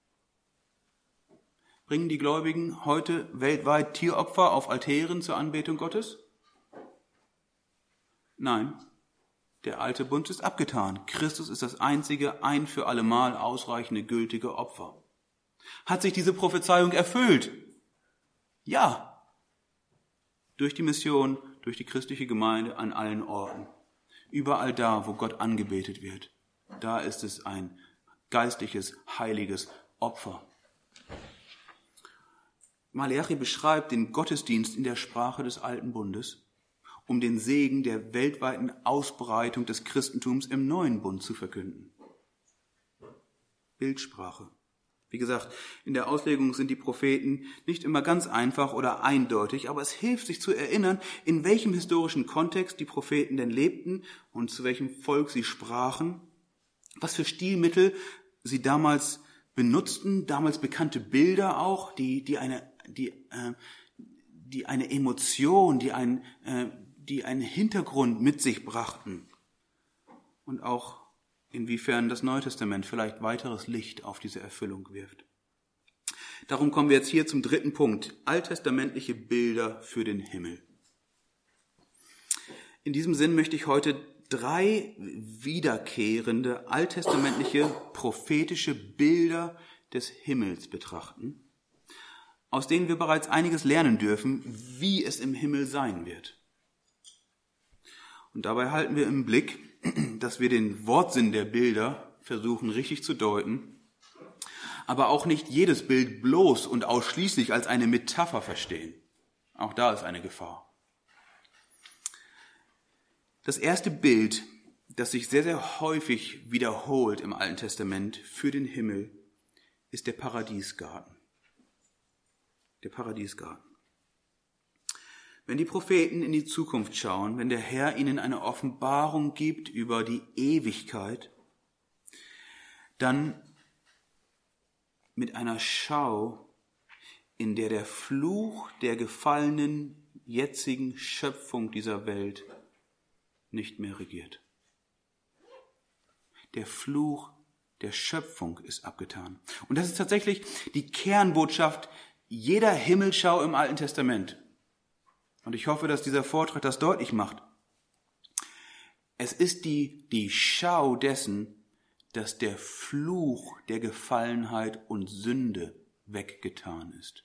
[SPEAKER 1] Bringen die Gläubigen heute weltweit Tieropfer auf Altären zur Anbetung Gottes? Nein, der alte Bund ist abgetan. Christus ist das einzige, ein für allemal ausreichende, gültige Opfer. Hat sich diese Prophezeiung erfüllt? Ja. Durch die Mission, durch die christliche Gemeinde an allen Orten. Überall da, wo Gott angebetet wird, da ist es ein geistliches, heiliges Opfer. Maleachi beschreibt den Gottesdienst in der Sprache des alten Bundes, um den Segen der weltweiten Ausbreitung des Christentums im neuen Bund zu verkünden. Bildsprache. Wie gesagt, in der Auslegung sind die Propheten nicht immer ganz einfach oder eindeutig, aber es hilft, sich zu erinnern, in welchem historischen Kontext die Propheten denn lebten und zu welchem Volk sie sprachen, was für Stilmittel sie damals benutzten, damals bekannte Bilder auch, die, die eine, die, äh, die eine Emotion, die ein, äh, die einen Hintergrund mit sich brachten und auch inwiefern das Neue Testament vielleicht weiteres Licht auf diese Erfüllung wirft. Darum kommen wir jetzt hier zum dritten Punkt, alttestamentliche Bilder für den Himmel. In diesem Sinn möchte ich heute drei wiederkehrende alttestamentliche prophetische Bilder des Himmels betrachten, aus denen wir bereits einiges lernen dürfen, wie es im Himmel sein wird. Und dabei halten wir im Blick, dass wir den Wortsinn der Bilder versuchen richtig zu deuten, aber auch nicht jedes Bild bloß und ausschließlich als eine Metapher verstehen. Auch da ist eine Gefahr. Das erste Bild, das sich sehr, sehr häufig wiederholt im Alten Testament für den Himmel, ist der Paradiesgarten. Der Paradiesgarten. Wenn die Propheten in die Zukunft schauen, wenn der Herr ihnen eine Offenbarung gibt über die Ewigkeit, dann mit einer Schau, in der der Fluch der gefallenen jetzigen Schöpfung dieser Welt nicht mehr regiert. Der Fluch der Schöpfung ist abgetan. Und das ist tatsächlich die Kernbotschaft jeder Himmelschau im Alten Testament. Und ich hoffe, dass dieser Vortrag das deutlich macht. Es ist die, die Schau dessen, dass der Fluch der Gefallenheit und Sünde weggetan ist.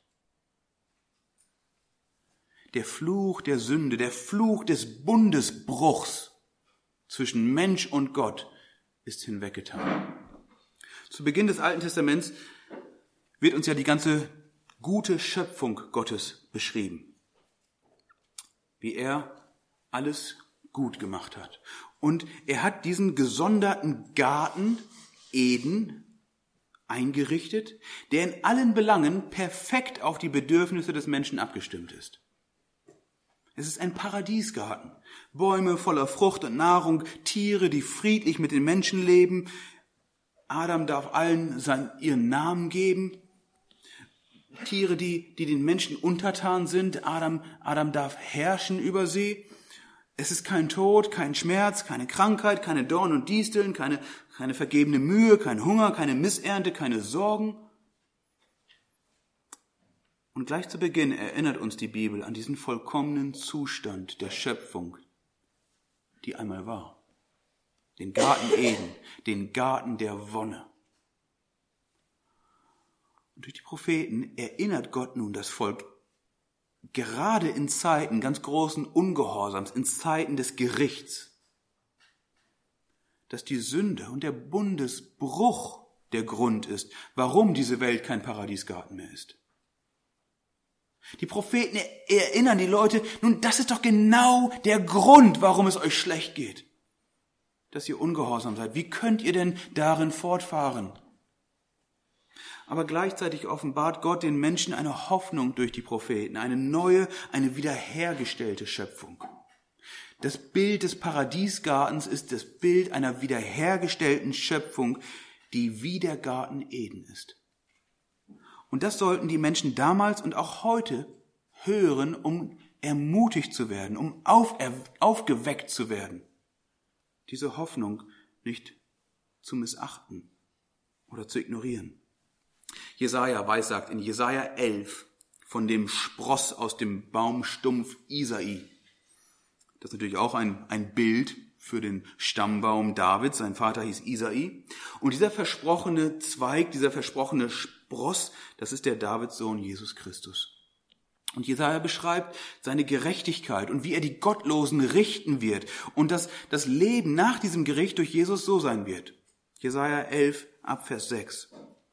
[SPEAKER 1] Der Fluch der Sünde, der Fluch des Bundesbruchs zwischen Mensch und Gott ist hinweggetan. Zu Beginn des Alten Testaments wird uns ja die ganze gute Schöpfung Gottes beschrieben. Wie er alles gut gemacht hat. Und er hat diesen gesonderten Garten Eden eingerichtet, der in allen Belangen perfekt auf die Bedürfnisse des Menschen abgestimmt ist. Es ist ein Paradiesgarten. Bäume voller Frucht und Nahrung, Tiere, die friedlich mit den Menschen leben. Adam darf allen seinen, ihren Namen geben. Tiere, die, die den Menschen untertan sind. Adam, Adam darf herrschen über sie. Es ist kein Tod, kein Schmerz, keine Krankheit, keine Dornen und Disteln, keine, keine vergebene Mühe, kein Hunger, keine Missernte, keine Sorgen. Und gleich zu Beginn erinnert uns die Bibel an diesen vollkommenen Zustand der Schöpfung, die einmal war. Den Garten Eden, den Garten der Wonne. Und durch die Propheten erinnert Gott nun das Volk gerade in Zeiten ganz großen Ungehorsams, in Zeiten des Gerichts, dass die Sünde und der Bundesbruch der Grund ist, warum diese Welt kein Paradiesgarten mehr ist. Die Propheten erinnern die Leute, nun, das ist doch genau der Grund, warum es euch schlecht geht. dass ihr ungehorsam seid? Wie könnt ihr denn darin fortfahren? Aber gleichzeitig offenbart Gott den Menschen eine Hoffnung durch die Propheten, eine neue, eine wiederhergestellte Schöpfung. Das Bild des Paradiesgartens ist das Bild einer wiederhergestellten Schöpfung, die wie der Garten Eden ist. Und das sollten die Menschen damals und auch heute hören, um ermutigt zu werden, um auf, aufgeweckt zu werden. Diese Hoffnung nicht zu missachten oder zu ignorieren. Jesaja weissagt in Jesaja elf von dem Spross aus dem Baumstumpf Isai. Das ist natürlich auch ein, ein Bild für den Stammbaum Davids. Sein Vater hieß Isai. Und dieser versprochene Zweig, dieser versprochene Spross, das ist der Davidssohn Jesus Christus. Und Jesaja beschreibt seine Gerechtigkeit und wie er die Gottlosen richten wird und dass das Leben nach diesem Gericht durch Jesus so sein wird. Jesaja elf, ab Vers sechs.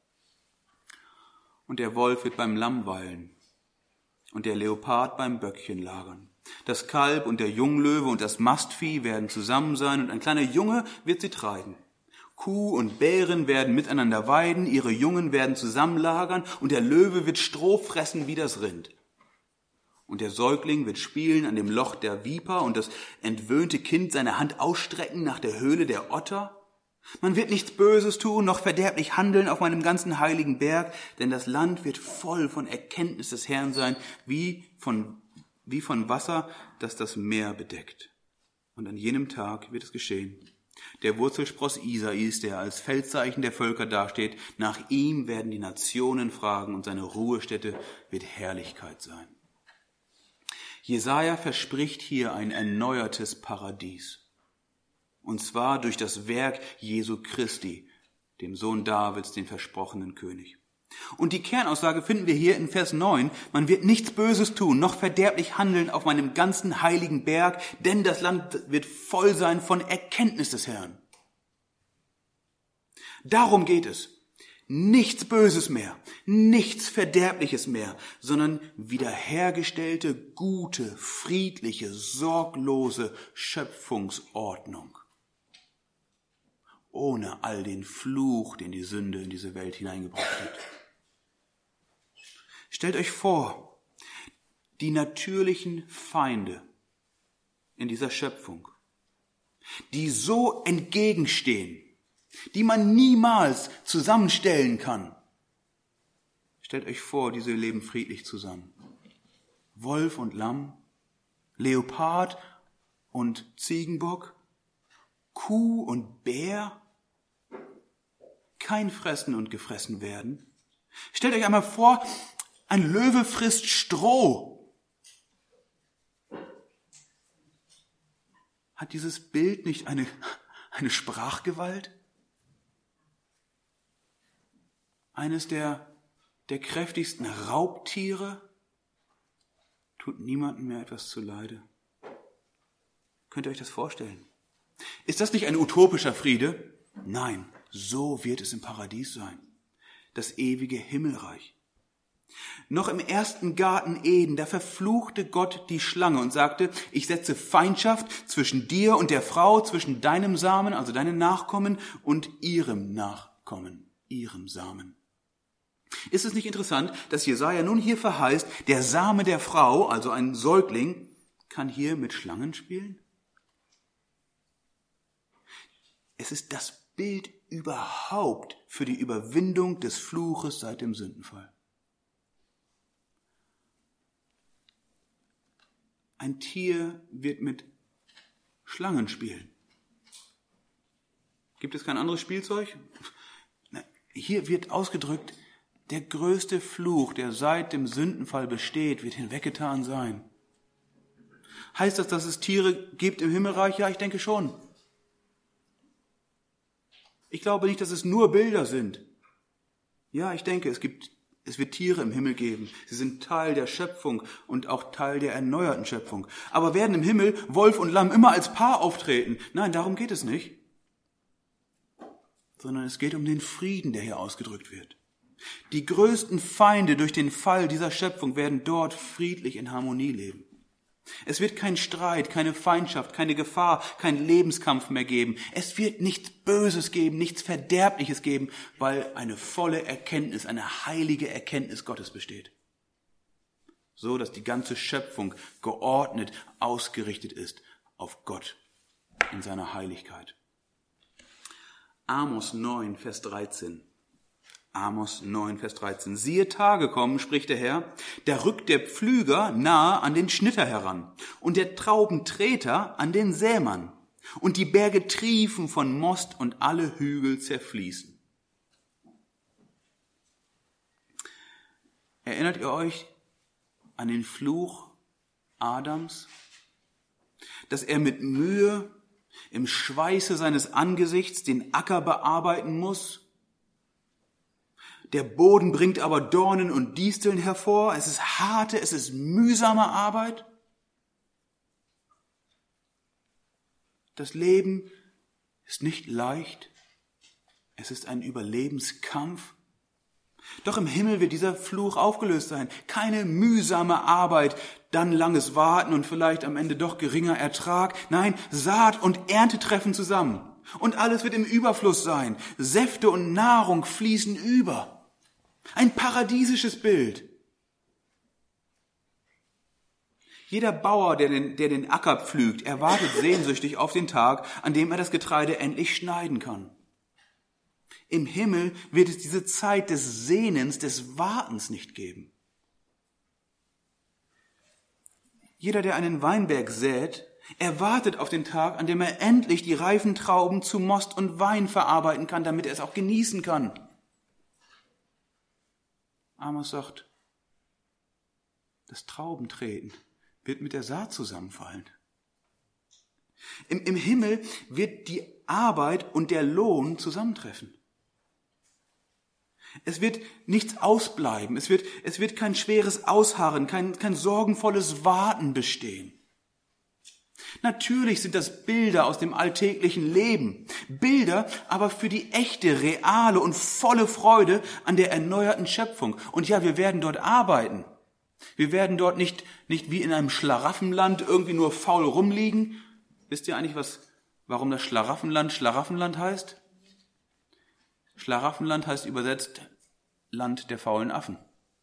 [SPEAKER 1] Und der Wolf wird beim Lamm weilen und der Leopard beim Böckchen lagern. Das Kalb und der Junglöwe und das Mastvieh werden zusammen sein und ein kleiner Junge wird sie treiben. Kuh und Bären werden miteinander weiden, ihre Jungen werden zusammenlagern und der Löwe wird Stroh fressen wie das Rind. Und der Säugling wird spielen an dem Loch der Viper und das entwöhnte Kind seine Hand ausstrecken nach der Höhle der Otter. Man wird nichts Böses tun, noch verderblich handeln auf meinem ganzen heiligen Berg, denn das Land wird voll von Erkenntnis des Herrn sein, wie von, wie von Wasser, das das Meer bedeckt. Und an jenem Tag wird es geschehen. Der Wurzelspross Isais, der als Feldzeichen der Völker dasteht, nach ihm werden die Nationen fragen und seine Ruhestätte wird Herrlichkeit sein. Jesaja verspricht hier ein erneuertes Paradies. Und zwar durch das Werk Jesu Christi, dem Sohn Davids, den versprochenen König. Und die Kernaussage finden wir hier in Vers neun. Man wird nichts Böses tun, noch verderblich handeln auf meinem ganzen heiligen Berg, denn das Land wird voll sein von Erkenntnis des Herrn. Darum geht es. Nichts Böses mehr, nichts Verderbliches mehr, sondern wiederhergestellte, gute, friedliche, sorglose Schöpfungsordnung. Ohne all den Fluch, den die Sünde in diese Welt hineingebracht hat. Stellt euch vor, die natürlichen Feinde in dieser Schöpfung, die so entgegenstehen, die man niemals zusammenstellen kann. Stellt euch vor, diese leben friedlich zusammen. Wolf und Lamm, Leopard und Ziegenbock, Kuh und Bär, kein Fressen und gefressen werden. Stellt euch einmal vor, ein Löwe frisst Stroh. Hat dieses Bild nicht eine, eine Sprachgewalt? Eines der, der kräftigsten Raubtiere tut niemandem mehr etwas zuleide. Könnt ihr euch das vorstellen? Ist das nicht ein utopischer Friede? Nein, so wird es im Paradies sein. Das ewige Himmelreich. Noch im ersten Garten Eden, da verfluchte Gott die Schlange und sagte, ich setze Feindschaft zwischen dir und der Frau, zwischen deinem Samen, also deinen Nachkommen, und ihrem Nachkommen, ihrem Samen. Ist es nicht interessant, dass Jesaja nun hier verheißt, der Same der Frau, also ein Säugling, kann hier mit Schlangen spielen? Es ist das Bild überhaupt für die Überwindung des Fluches seit dem Sündenfall. Ein Tier wird mit Schlangen spielen. Gibt es kein anderes Spielzeug? Hier wird ausgedrückt, der größte Fluch, der seit dem Sündenfall besteht, wird hinweggetan sein. Heißt das, dass es Tiere gibt im Himmelreich? Ja, ich denke schon. Ich glaube nicht, dass es nur Bilder sind. Ja, ich denke, es gibt, es wird Tiere im Himmel geben. Sie sind Teil der Schöpfung und auch Teil der erneuerten Schöpfung. Aber werden im Himmel Wolf und Lamm immer als Paar auftreten? Nein, darum geht es nicht. Sondern es geht um den Frieden, der hier ausgedrückt wird. Die größten Feinde durch den Fall dieser Schöpfung werden dort friedlich in Harmonie leben. Es wird keinen Streit, keine Feindschaft, keine Gefahr, keinen Lebenskampf mehr geben. Es wird nichts Böses geben, nichts Verderbliches geben, weil eine volle Erkenntnis, eine heilige Erkenntnis Gottes besteht. So, dass die ganze Schöpfung geordnet, ausgerichtet ist auf Gott in seiner Heiligkeit. Amos neun, Vers dreizehn. Amos neun, Vers dreizehn. Siehe, Tage kommen, spricht der Herr, da rückt der Pflüger nahe an den Schnitter heran und der Traubentreter an den Sämann. Und die Berge triefen von Most und alle Hügel zerfließen. Erinnert ihr euch an den Fluch Adams? Dass er mit Mühe im Schweiße seines Angesichts den Acker bearbeiten muss? Der Boden bringt aber Dornen und Disteln hervor. Es ist harte, es ist mühsame Arbeit. Das Leben ist nicht leicht. Es ist ein Überlebenskampf. Doch im Himmel wird dieser Fluch aufgelöst sein. Keine mühsame Arbeit, dann langes Warten und vielleicht am Ende doch geringer Ertrag. Nein, Saat und Ernte treffen zusammen. Und alles wird im Überfluss sein. Säfte und Nahrung fließen über. Ein paradiesisches Bild. Jeder Bauer, der den, der den Acker pflügt, erwartet sehnsüchtig auf den Tag, an dem er das Getreide endlich schneiden kann. Im Himmel wird es diese Zeit des Sehnens, des Wartens nicht geben. Jeder, der einen Weinberg sät, erwartet auf den Tag, an dem er endlich die reifen Trauben zu Most und Wein verarbeiten kann, damit er es auch genießen kann. Amos sagt, das Traubentreten wird mit der Saat zusammenfallen. Im, im Himmel wird die Arbeit und der Lohn zusammentreffen. Es wird nichts ausbleiben, es wird, es wird kein schweres Ausharren, kein, kein sorgenvolles Warten bestehen. Natürlich sind das Bilder aus dem alltäglichen Leben. Bilder, aber für die echte, reale und volle Freude an der erneuerten Schöpfung. Und ja, wir werden dort arbeiten. Wir werden dort nicht, nicht wie in einem Schlaraffenland irgendwie nur faul rumliegen. Wisst ihr eigentlich, was, warum das Schlaraffenland Schlaraffenland heißt? Schlaraffenland heißt übersetzt Land der faulen Affen.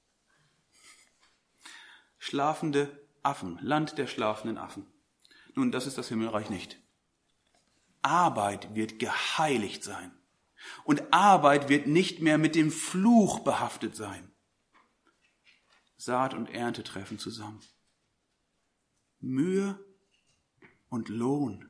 [SPEAKER 1] Schlafende Affen, Land der schlafenden Affen. Nun, das ist das Himmelreich nicht. Arbeit wird geheiligt sein. Und Arbeit wird nicht mehr mit dem Fluch behaftet sein. Saat und Ernte treffen zusammen. Mühe und Lohn.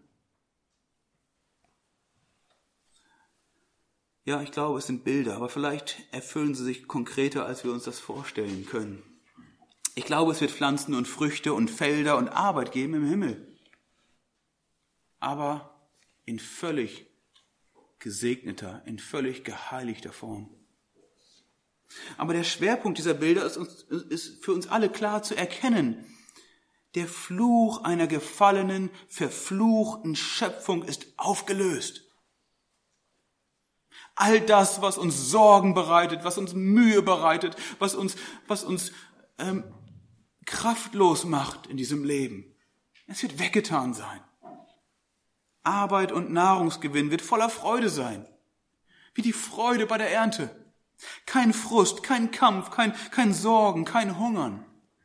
[SPEAKER 1] Ja, ich glaube, es sind Bilder, aber vielleicht erfüllen sie sich konkreter, als wir uns das vorstellen können. Ich glaube, es wird Pflanzen und Früchte und Felder und Arbeit geben im Himmel. Aber in völlig gesegneter, in völlig geheiligter Form. Aber der Schwerpunkt dieser Bilder ist, uns, ist für uns alle klar zu erkennen. Der Fluch einer gefallenen, verfluchten Schöpfung ist aufgelöst. All das, was uns Sorgen bereitet, was uns Mühe bereitet, was uns, was uns ähm, kraftlos macht in diesem Leben, es wird weggetan sein. Arbeit und Nahrungsgewinn wird voller Freude sein. Wie die Freude bei der Ernte. Kein Frust, kein Kampf, kein, kein Sorgen, kein Hungern.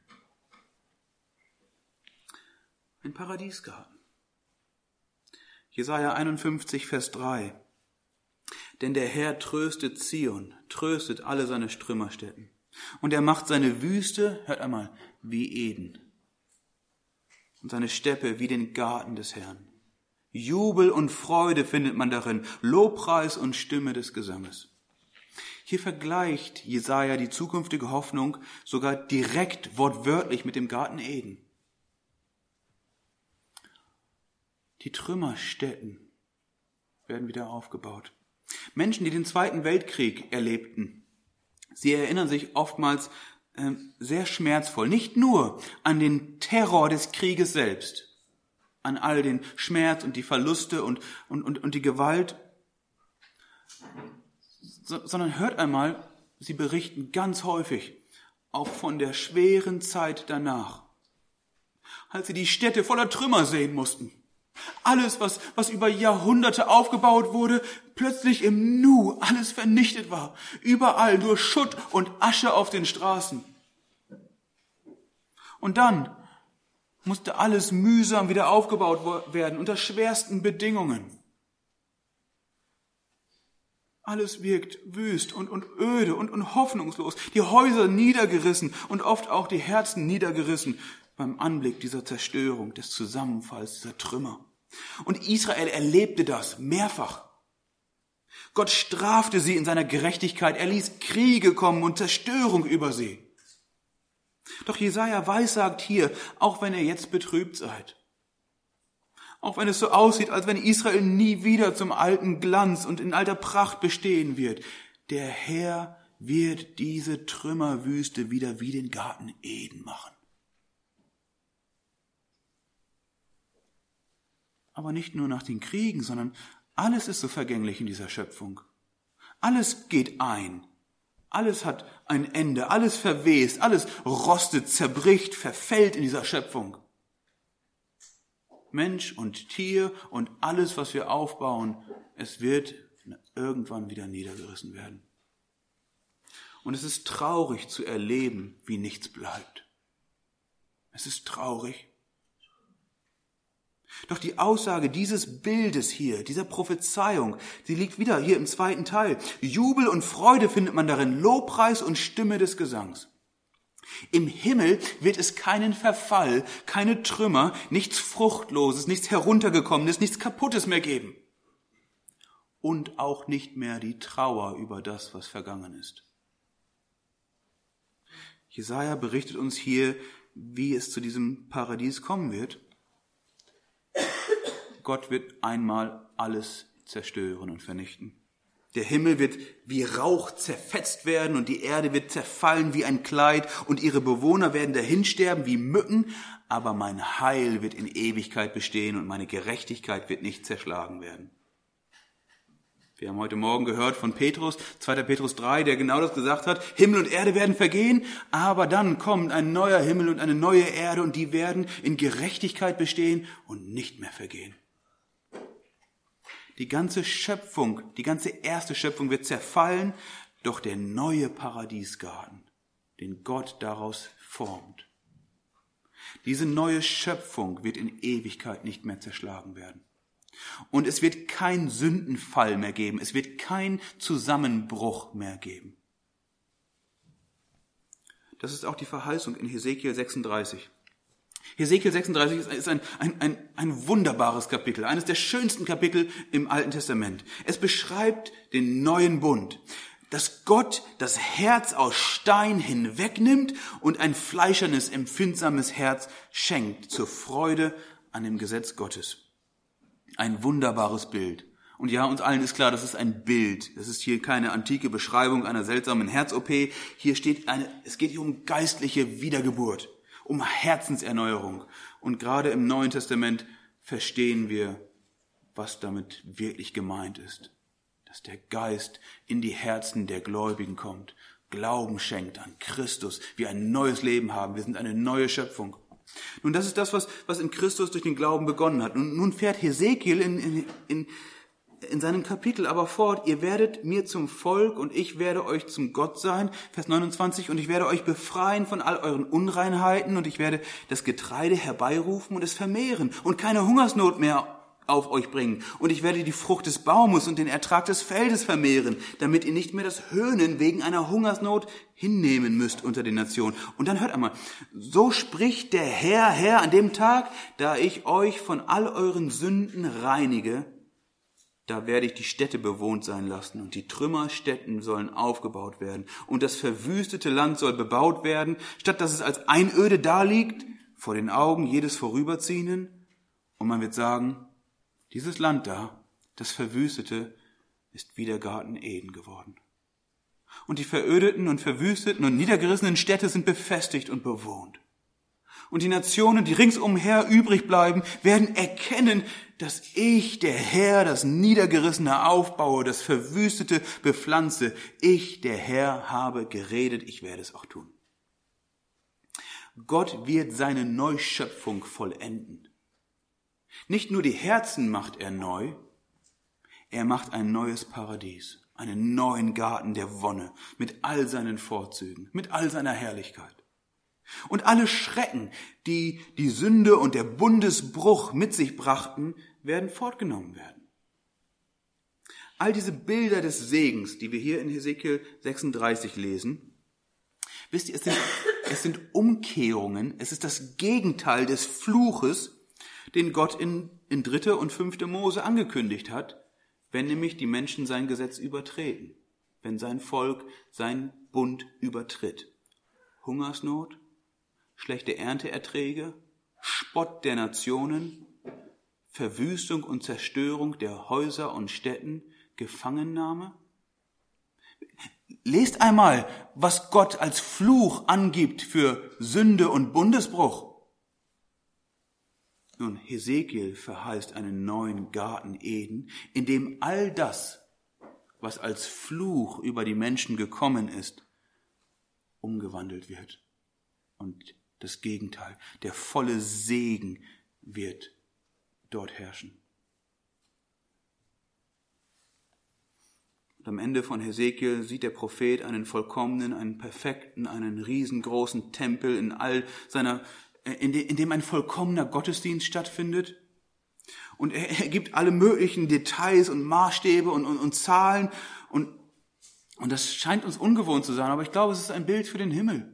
[SPEAKER 1] Ein Paradiesgarten. Jesaja einundfünfzig, Vers drei. Denn der Herr tröstet Zion, tröstet alle seine Strümmerstätten. Und er macht seine Wüste, hört einmal, wie Eden. Und seine Steppe wie den Garten des Herrn. Jubel und Freude findet man darin, Lobpreis und Stimme des Gesanges. Hier vergleicht Jesaja die zukünftige Hoffnung sogar direkt wortwörtlich mit dem Garten Eden. Die Trümmerstätten werden wieder aufgebaut. Menschen, die den Zweiten Weltkrieg erlebten, sie erinnern sich oftmals äh, sehr schmerzvoll, nicht nur an den Terror des Krieges selbst, an all den Schmerz und die Verluste und, und, und, und die Gewalt, so, sondern hört einmal, sie berichten ganz häufig auch von der schweren Zeit danach, als sie die Städte voller Trümmer sehen mussten. Alles, was, was über Jahrhunderte aufgebaut wurde, plötzlich im Nu alles vernichtet war. Überall nur Schutt und Asche auf den Straßen. Und dann musste alles mühsam wieder aufgebaut werden, unter schwersten Bedingungen. Alles wirkt wüst und, und öde und, und hoffnungslos. Die Häuser niedergerissen und oft auch die Herzen niedergerissen beim Anblick dieser Zerstörung, des Zusammenfalls, dieser Trümmer. Und Israel erlebte das mehrfach. Gott strafte sie in seiner Gerechtigkeit. Er ließ Kriege kommen und Zerstörung über sie. Doch Jesaja weissagt hier, auch wenn ihr jetzt betrübt seid, auch wenn es so aussieht, als wenn Israel nie wieder zum alten Glanz und in alter Pracht bestehen wird, der Herr wird diese Trümmerwüste wieder wie den Garten Eden machen. Aber nicht nur nach den Kriegen, sondern alles ist so vergänglich in dieser Schöpfung. Alles geht ein. Alles hat ein Ende. Alles verwest. Alles rostet, zerbricht, verfällt in dieser Schöpfung. Mensch und Tier und alles, was wir aufbauen, es wird irgendwann wieder niedergerissen werden. Und es ist traurig zu erleben, wie nichts bleibt. Es ist traurig. Doch die Aussage dieses Bildes hier, dieser Prophezeiung, sie liegt wieder hier im zweiten Teil. Jubel und Freude findet man darin, Lobpreis und Stimme des Gesangs. Im Himmel wird es keinen Verfall, keine Trümmer, nichts Fruchtloses, nichts Heruntergekommenes, nichts Kaputtes mehr geben. Und auch nicht mehr die Trauer über das, was vergangen ist. Jesaja berichtet uns hier, wie es zu diesem Paradies kommen wird. Gott wird einmal alles zerstören und vernichten. Der Himmel wird wie Rauch zerfetzt werden und die Erde wird zerfallen wie ein Kleid und ihre Bewohner werden dahinsterben wie Mücken, aber mein Heil wird in Ewigkeit bestehen und meine Gerechtigkeit wird nicht zerschlagen werden. Wir haben heute Morgen gehört von Petrus, zweiter Petrus drei, der genau das gesagt hat, Himmel und Erde werden vergehen, aber dann kommt ein neuer Himmel und eine neue Erde und die werden in Gerechtigkeit bestehen und nicht mehr vergehen. Die ganze Schöpfung, die ganze erste Schöpfung wird zerfallen, doch der neue Paradiesgarten, den Gott daraus formt, diese neue Schöpfung wird in Ewigkeit nicht mehr zerschlagen werden. Und es wird kein Sündenfall mehr geben, es wird kein Zusammenbruch mehr geben. Das ist auch die Verheißung in Hesekiel sechsunddreißig. Hesekiel sechsunddreißig ist ein, ein, ein, ein wunderbares Kapitel, eines der schönsten Kapitel im Alten Testament. Es beschreibt den neuen Bund, dass Gott das Herz aus Stein hinwegnimmt und ein fleischernes, empfindsames Herz schenkt zur Freude an dem Gesetz Gottes. Ein wunderbares Bild. Und ja, uns allen ist klar, das ist ein Bild. Das ist hier keine antike Beschreibung einer seltsamen Herz-O P. Hier steht eine, es geht hier um geistliche Wiedergeburt, um Herzenserneuerung. Und gerade im Neuen Testament verstehen wir, was damit wirklich gemeint ist. Dass der Geist in die Herzen der Gläubigen kommt, Glauben schenkt an Christus, wir ein neues Leben haben, wir sind eine neue Schöpfung. Nun, das ist das, was, was in Christus durch den Glauben begonnen hat. Und nun fährt Hesekiel in, in, in, in seinem Kapitel aber fort, ihr werdet mir zum Volk und ich werde euch zum Gott sein, Vers neunundzwanzig, und ich werde euch befreien von all euren Unreinheiten und ich werde das Getreide herbeirufen und es vermehren und keine Hungersnot mehr auf euch bringen. Und ich werde die Frucht des Baumes und den Ertrag des Feldes vermehren, damit ihr nicht mehr das Höhnen wegen einer Hungersnot hinnehmen müsst unter den Nationen. Und dann hört einmal, so spricht der Herr, Herr, an dem Tag, da ich euch von all euren Sünden reinige, da werde ich die Städte bewohnt sein lassen und die Trümmerstätten sollen aufgebaut werden und das verwüstete Land soll bebaut werden, statt dass es als Einöde daliegt, vor den Augen jedes Vorüberziehenden. Und man wird sagen, dieses Land da, das Verwüstete, ist wie der Garten Eden geworden. Und die verödeten und verwüsteten und niedergerissenen Städte sind befestigt und bewohnt. Und die Nationen, die ringsumher übrig bleiben, werden erkennen, dass ich, der Herr, das Niedergerissene aufbaue, das Verwüstete bepflanze. Ich, der Herr, habe geredet, ich werde es auch tun. Gott wird seine Neuschöpfung vollenden. Nicht nur die Herzen macht er neu, er macht ein neues Paradies, einen neuen Garten der Wonne mit all seinen Vorzügen, mit all seiner Herrlichkeit. Und alle Schrecken, die die Sünde und der Bundesbruch mit sich brachten, werden fortgenommen werden. All diese Bilder des Segens, die wir hier in Hesekiel sechsunddreißig lesen, wisst ihr, es sind, es sind Umkehrungen, es ist das Gegenteil des Fluches, den Gott in, in dritte und fünfte Mose angekündigt hat, wenn nämlich die Menschen sein Gesetz übertreten, wenn sein Volk sein Bund übertritt. Hungersnot, schlechte Ernteerträge, Spott der Nationen, Verwüstung und Zerstörung der Häuser und Städten, Gefangennahme. Lest einmal, was Gott als Fluch angibt für Sünde und Bundesbruch. Nun, Hesekiel verheißt einen neuen Garten Eden, in dem all das, was als Fluch über die Menschen gekommen ist, umgewandelt wird. Und das Gegenteil, der volle Segen wird dort herrschen. Und am Ende von Hesekiel sieht der Prophet einen vollkommenen, einen perfekten, einen riesengroßen Tempel in all seiner In dem ein vollkommener Gottesdienst stattfindet. Und er, er gibt alle möglichen Details und Maßstäbe und, und, und Zahlen. Und, und das scheint uns ungewohnt zu sein, aber ich glaube, es ist ein Bild für den Himmel.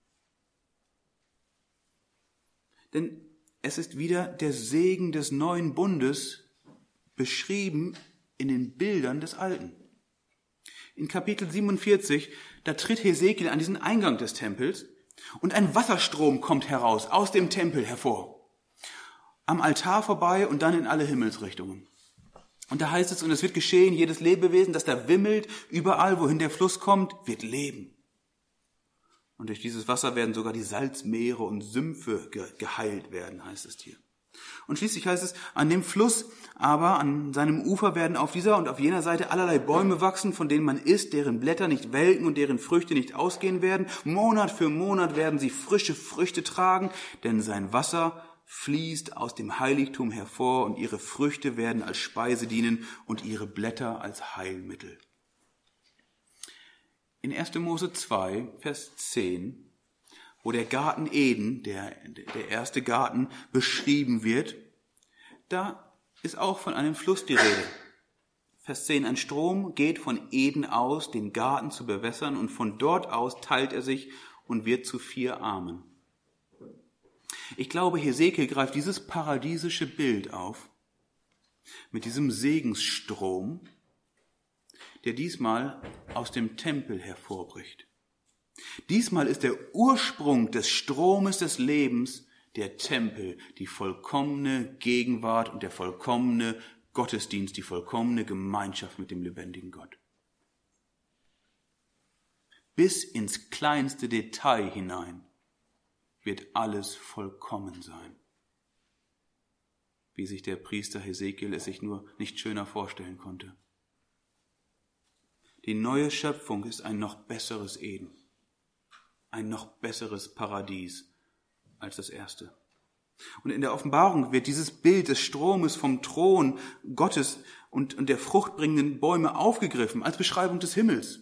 [SPEAKER 1] Denn es ist wieder der Segen des neuen Bundes beschrieben in den Bildern des Alten. In Kapitel siebenundvierzig, da tritt Hesekiel an diesen Eingang des Tempels und ein Wasserstrom kommt heraus, aus dem Tempel hervor. Am Altar vorbei und dann in alle Himmelsrichtungen. Und da heißt es, und es wird geschehen, jedes Lebewesen, das da wimmelt, überall, wohin der Fluss kommt, wird leben. Und durch dieses Wasser werden sogar die Salzmeere und Sümpfe ge- geheilt werden, heißt es hier. Und schließlich heißt es, an dem Fluss aber, an seinem Ufer werden auf dieser und auf jener Seite allerlei Bäume wachsen, von denen man isst, deren Blätter nicht welken und deren Früchte nicht ausgehen werden. Monat für Monat werden sie frische Früchte tragen, denn sein Wasser fließt aus dem Heiligtum hervor und ihre Früchte werden als Speise dienen und ihre Blätter als Heilmittel. In erster Mose zwei, Vers zehn, wo der Garten Eden, der, der erste Garten, beschrieben wird, da ist auch von einem Fluss die Rede. Vers zehn, ein Strom geht von Eden aus, den Garten zu bewässern, und von dort aus teilt er sich und wird zu vier Armen. Ich glaube, Hesekiel greift dieses paradiesische Bild auf, mit diesem Segensstrom, der diesmal aus dem Tempel hervorbricht. Diesmal ist der Ursprung des Stromes des Lebens der Tempel, die vollkommene Gegenwart und der vollkommene Gottesdienst, die vollkommene Gemeinschaft mit dem lebendigen Gott. Bis ins kleinste Detail hinein wird alles vollkommen sein. Wie sich der Priester Hesekiel es sich nur nicht schöner vorstellen konnte. Die neue Schöpfung ist ein noch besseres Eden. Ein noch besseres Paradies als das erste. Und in der Offenbarung wird dieses Bild des Stromes vom Thron Gottes und, und der fruchtbringenden Bäume aufgegriffen als Beschreibung des Himmels.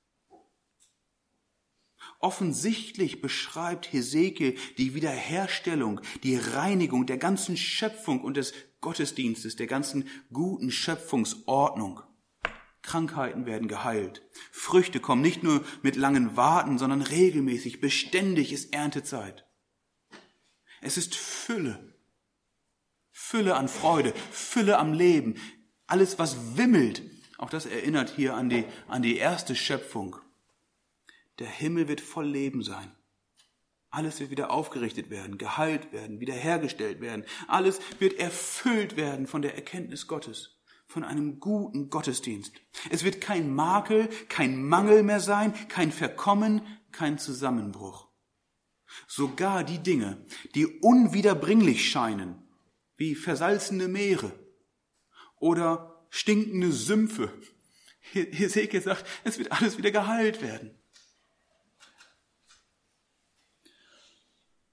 [SPEAKER 1] Offensichtlich beschreibt Hesekiel die Wiederherstellung, die Reinigung der ganzen Schöpfung und des Gottesdienstes, der ganzen guten Schöpfungsordnung. Krankheiten werden geheilt. Früchte kommen nicht nur mit langen Warten, sondern regelmäßig, beständig ist Erntezeit. Es ist Fülle. Fülle an Freude, Fülle am Leben. Alles, was wimmelt, auch das erinnert hier an die, an die erste Schöpfung. Der Himmel wird voll Leben sein. Alles wird wieder aufgerichtet werden, geheilt werden, wiederhergestellt werden. Alles wird erfüllt werden von der Erkenntnis Gottes. Von einem guten Gottesdienst. Es wird kein Makel, kein Mangel mehr sein, kein Verkommen, kein Zusammenbruch. Sogar die Dinge, die unwiederbringlich scheinen, wie versalzene Meere oder stinkende Sümpfe. Hesekiel sagt, es wird alles wieder geheilt werden.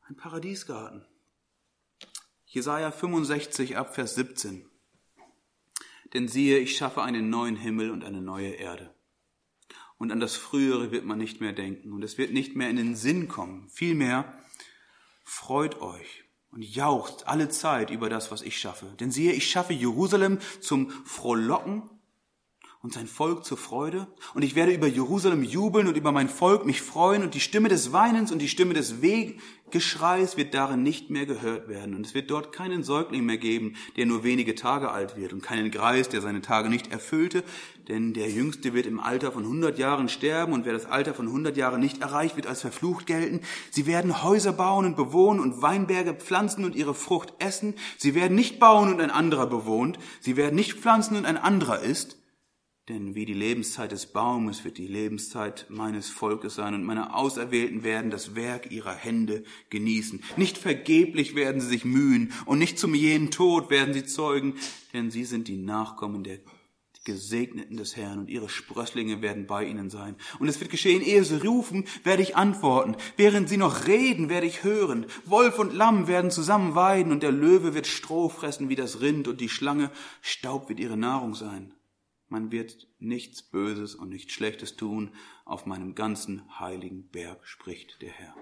[SPEAKER 1] Ein Paradiesgarten. Jesaja fünfundsechzig ab Vers siebzehn. Denn siehe, ich schaffe einen neuen Himmel und eine neue Erde. Und an das Frühere wird man nicht mehr denken und es wird nicht mehr in den Sinn kommen. Vielmehr freut euch und jauchzt alle Zeit über das, was ich schaffe. Denn siehe, ich schaffe Jerusalem zum Frohlocken und sein Volk zur Freude. Und ich werde über Jerusalem jubeln und über mein Volk mich freuen. Und die Stimme des Weinens und die Stimme des Wehgeschreis wird darin nicht mehr gehört werden. Und es wird dort keinen Säugling mehr geben, der nur wenige Tage alt wird. Und keinen Greis, der seine Tage nicht erfüllte. Denn der Jüngste wird im Alter von hundert Jahren sterben. Und wer das Alter von hundert Jahren nicht erreicht, wird als verflucht gelten. Sie werden Häuser bauen und bewohnen und Weinberge pflanzen und ihre Frucht essen. Sie werden nicht bauen und ein anderer bewohnt. Sie werden nicht pflanzen und ein anderer isst. Denn wie die Lebenszeit des Baumes wird die Lebenszeit meines Volkes sein und meine Auserwählten werden das Werk ihrer Hände genießen. Nicht vergeblich werden sie sich mühen und nicht zum jähen Tod werden sie zeugen, denn sie sind die Nachkommen der Gesegneten des Herrn und ihre Sprösslinge werden bei ihnen sein. Und es wird geschehen, ehe sie rufen, werde ich antworten. Während sie noch reden, werde ich hören. Wolf und Lamm werden zusammen weiden und der Löwe wird Stroh fressen wie das Rind und die Schlange Staub wird ihre Nahrung sein. Man wird nichts Böses und nichts Schlechtes tun auf meinem ganzen heiligen Berg, spricht der Herr.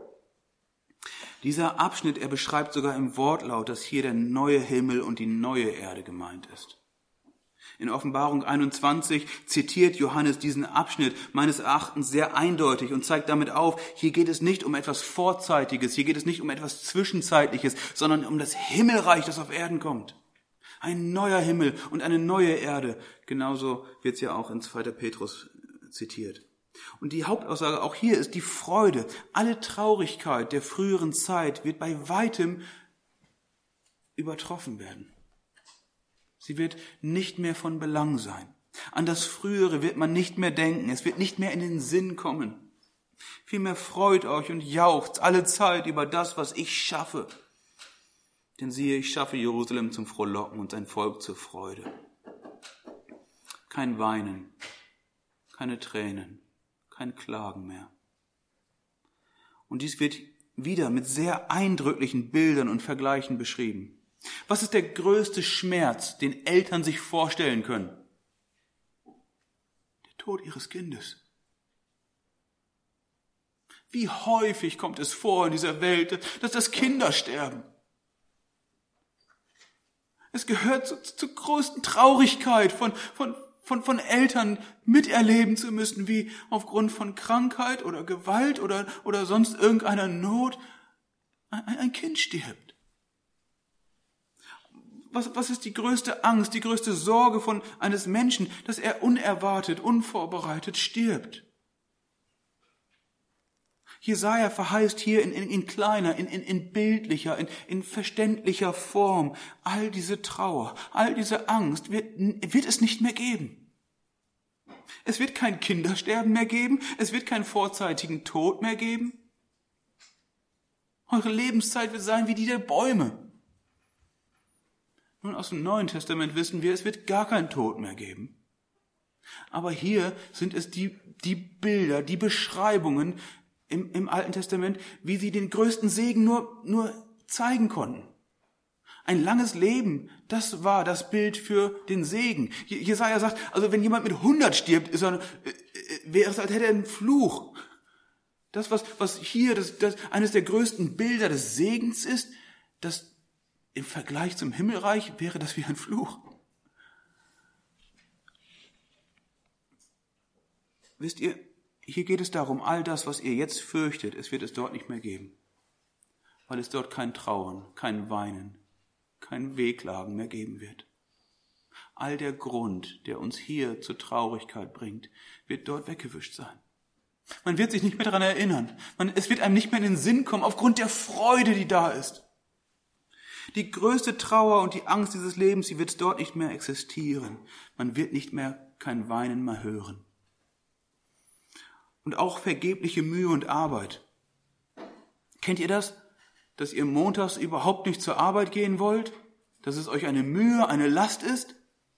[SPEAKER 1] Dieser Abschnitt, er beschreibt sogar im Wortlaut, dass hier der neue Himmel und die neue Erde gemeint ist. In Offenbarung einundzwanzig zitiert Johannes diesen Abschnitt meines Erachtens sehr eindeutig und zeigt damit auf, hier geht es nicht um etwas Vorzeitiges, hier geht es nicht um etwas Zwischenzeitliches, sondern um das Himmelreich, das auf Erden kommt. Ein neuer Himmel und eine neue Erde. Genauso wird es ja auch in zweiter Petrus zitiert. Und die Hauptaussage auch hier ist die Freude. Alle Traurigkeit der früheren Zeit wird bei weitem übertroffen werden. Sie wird nicht mehr von Belang sein. An das Frühere wird man nicht mehr denken. Es wird nicht mehr in den Sinn kommen. Vielmehr freut euch und jauchzt alle Zeit über das, was ich schaffe. Denn siehe, ich schaffe Jerusalem zum Frohlocken und sein Volk zur Freude. Kein Weinen, keine Tränen, kein Klagen mehr. Und dies wird wieder mit sehr eindrücklichen Bildern und Vergleichen beschrieben. Was ist der größte Schmerz, den Eltern sich vorstellen können? Der Tod ihres Kindes. Wie häufig kommt es vor in dieser Welt, dass das Kinder sterben? Es gehört zur, zur größten Traurigkeit von, von, von, von Eltern miterleben zu müssen, wie aufgrund von Krankheit oder Gewalt oder, oder sonst irgendeiner Not ein, ein Kind stirbt. Was, was ist die größte Angst, die größte Sorge von eines Menschen, dass er unerwartet, unvorbereitet stirbt? Jesaja verheißt hier in, in, in kleiner, in, in, in bildlicher, in, in verständlicher Form all diese Trauer, all diese Angst wird, wird es nicht mehr geben. Es wird kein Kindersterben mehr geben, es wird keinen vorzeitigen Tod mehr geben. Eure Lebenszeit wird sein wie die der Bäume. Nun, aus dem Neuen Testament wissen wir, es wird gar keinen Tod mehr geben. Aber hier sind es die, die Bilder, die Beschreibungen, Im, im Alten Testament, wie sie den größten Segen nur, nur zeigen konnten. Ein langes Leben, das war das Bild für den Segen. Jesaja sagt, also wenn jemand mit hundert stirbt, ist er, wäre es, als hätte er einen Fluch. Das, was, was hier das, das eines der größten Bilder des Segens ist, das im Vergleich zum Himmelreich wäre das wie ein Fluch. Wisst ihr, hier geht es darum, all das, was ihr jetzt fürchtet, es wird es dort nicht mehr geben. Weil es dort kein Trauern, kein Weinen, kein Wehklagen mehr geben wird. All der Grund, der uns hier zur Traurigkeit bringt, wird dort weggewischt sein. Man wird sich nicht mehr daran erinnern. Man, es wird einem nicht mehr in den Sinn kommen, aufgrund der Freude, die da ist. Die größte Trauer und die Angst dieses Lebens, die wird dort nicht mehr existieren. Man wird nicht mehr kein Weinen mehr hören. Und auch vergebliche Mühe und Arbeit. Kennt ihr das? Dass ihr montags überhaupt nicht zur Arbeit gehen wollt? Dass es euch eine Mühe, eine Last ist?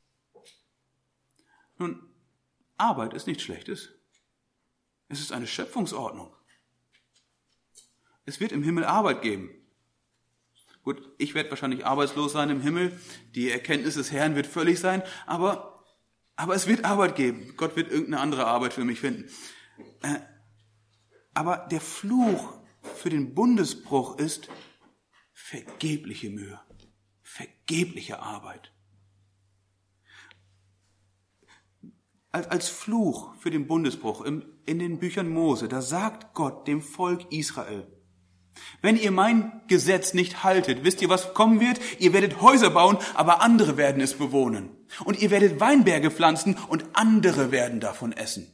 [SPEAKER 1] Nun, Arbeit ist nichts Schlechtes. Es ist eine Schöpfungsordnung. Es wird im Himmel Arbeit geben. Gut, ich werde wahrscheinlich arbeitslos sein im Himmel. Die Erkenntnis des Herrn wird völlig sein. Aber, aber es wird Arbeit geben. Gott wird irgendeine andere Arbeit für mich finden. Äh, aber der Fluch für den Bundesbruch ist vergebliche Mühe. Vergebliche Arbeit. Als, als Fluch für den Bundesbruch im, in den Büchern Mose, da sagt Gott dem Volk Israel: Wenn ihr mein Gesetz nicht haltet, wisst ihr, was kommen wird? Ihr werdet Häuser bauen, aber andere werden es bewohnen. Und ihr werdet Weinberge pflanzen und andere werden davon essen.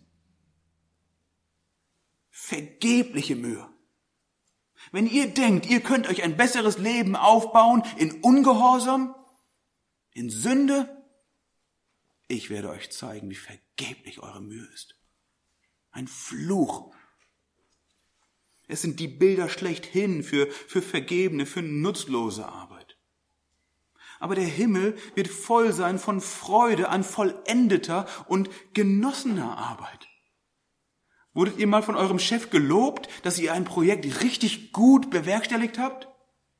[SPEAKER 1] Vergebliche Mühe. Wenn ihr denkt, ihr könnt euch ein besseres Leben aufbauen in Ungehorsam, in Sünde, ich werde euch zeigen, wie vergeblich eure Mühe ist. Ein Fluch. Es sind die Bilder schlechthin für, für vergebene, für nutzlose Arbeit. Aber der Himmel wird voll sein von Freude an vollendeter und genossener Arbeit. Wurdet ihr mal von eurem Chef gelobt, dass ihr ein Projekt richtig gut bewerkstelligt habt?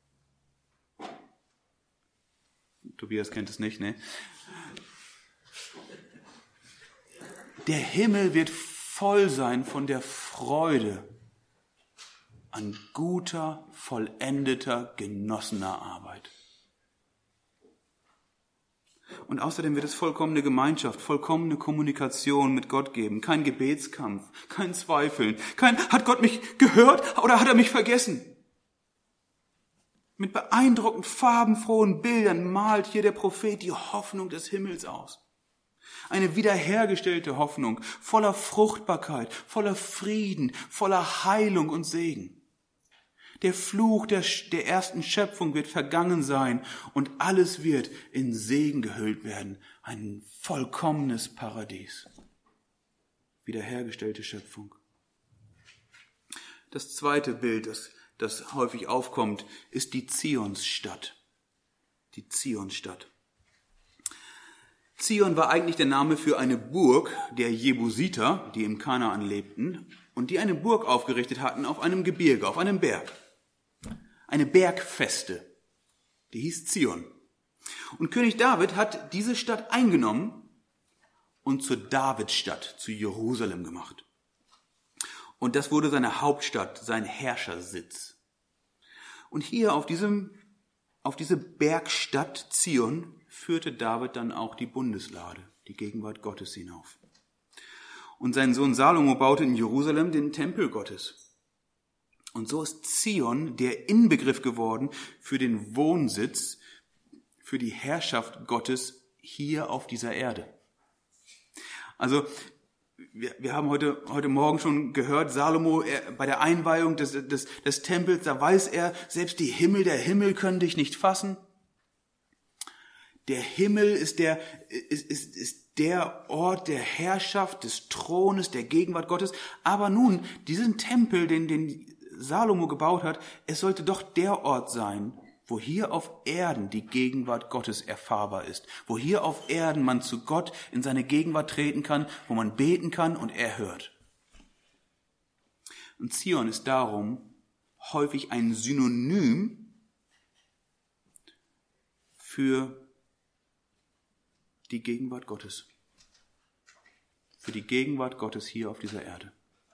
[SPEAKER 1] Tobias kennt es nicht, ne? Der Himmel wird voll sein von der Freude an guter, vollendeter, genossener Arbeit. Und außerdem wird es vollkommene Gemeinschaft, vollkommene Kommunikation mit Gott geben. Kein Gebetskampf, kein Zweifeln, kein hat Gott mich gehört oder hat er mich vergessen? Mit beeindruckend farbenfrohen Bildern malt hier der Prophet die Hoffnung des Himmels aus. Eine wiederhergestellte Hoffnung, voller Fruchtbarkeit, voller Frieden, voller Heilung und Segen. Der Fluch der, der ersten Schöpfung wird vergangen sein und alles wird in Segen gehüllt werden. Ein vollkommenes Paradies. Wiederhergestellte Schöpfung. Das zweite Bild, das, das häufig aufkommt, ist die Zionsstadt. Die Zionsstadt. Zion war eigentlich der Name für eine Burg der Jebusiter, die im Kanaan lebten und die eine Burg aufgerichtet hatten auf einem Gebirge, auf einem Berg. Eine Bergfeste, die hieß Zion. Und König David hat diese Stadt eingenommen und zur Davidstadt, zu Jerusalem gemacht. Und das wurde seine Hauptstadt, sein Herrschersitz. Und hier auf diesem, auf diese Bergstadt Zion führte David dann auch die Bundeslade, die Gegenwart Gottes hinauf. Und sein Sohn Salomo baute in Jerusalem den Tempel Gottes. Und so ist Zion der Inbegriff geworden für den Wohnsitz, für die Herrschaft Gottes hier auf dieser Erde. Also wir, wir haben heute, heute Morgen schon gehört, Salomo er, bei der Einweihung des, des, des Tempels, da weiß er, selbst die Himmel, der Himmel können dich nicht fassen. Der Himmel ist der, ist, ist, ist der Ort der Herrschaft, des Thrones, der Gegenwart Gottes. Aber nun, diesen Tempel, den, den Salomo gebaut hat, es sollte doch der Ort sein, wo hier auf Erden die Gegenwart Gottes erfahrbar ist, wo hier auf Erden man zu Gott in seine Gegenwart treten kann, wo man beten kann und er hört. Und Zion ist darum häufig ein Synonym für die Gegenwart Gottes, für die Gegenwart Gottes hier auf dieser Erde.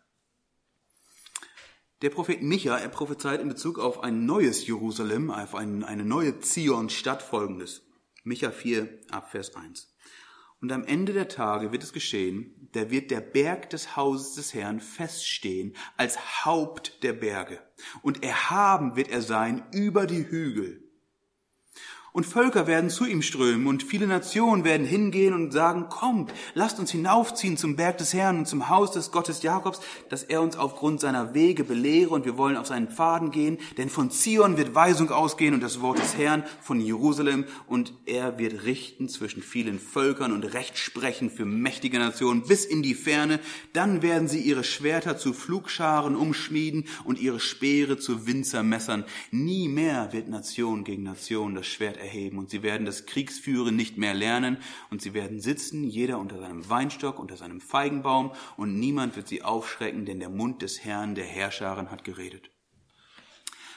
[SPEAKER 1] Der Prophet Micha, er prophezeit in Bezug auf ein neues Jerusalem, auf ein, eine neue Zion-Stadt folgendes. Micha vier, ab Vers eins. Und am Ende der Tage wird es geschehen, da wird der Berg des Hauses des Herrn feststehen als Haupt der Berge. Und erhaben wird er sein über die Hügel. Und Völker werden zu ihm strömen und viele Nationen werden hingehen und sagen, kommt, lasst uns hinaufziehen zum Berg des Herrn und zum Haus des Gottes Jakobs, dass er uns aufgrund seiner Wege belehre und wir wollen auf seinen Pfaden gehen. Denn von Zion wird Weisung ausgehen und das Wort des Herrn von Jerusalem und er wird richten zwischen vielen Völkern und Recht sprechen für mächtige Nationen bis in die Ferne. Dann werden sie ihre Schwerter zu Pflugscharen umschmieden und ihre Speere zu Winzermessern. Nie mehr wird Nation gegen Nation das Schwert erheben und sie werden das Kriegsführen nicht mehr lernen und sie werden sitzen, jeder unter seinem Weinstock, unter seinem Feigenbaum und niemand wird sie aufschrecken, denn der Mund des Herrn, der Herrscharen, hat geredet.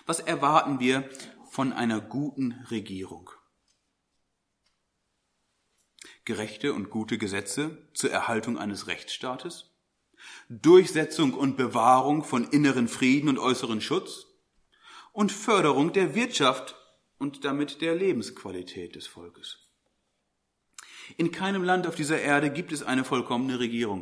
[SPEAKER 1] Was erwarten wir von einer guten Regierung? Gerechte und gute Gesetze zur Erhaltung eines Rechtsstaates? Durchsetzung und Bewahrung von inneren Frieden und äußeren Schutz? Und Förderung der Wirtschaft und damit der Lebensqualität des Volkes? In keinem Land auf dieser Erde gibt es eine vollkommene Regierung.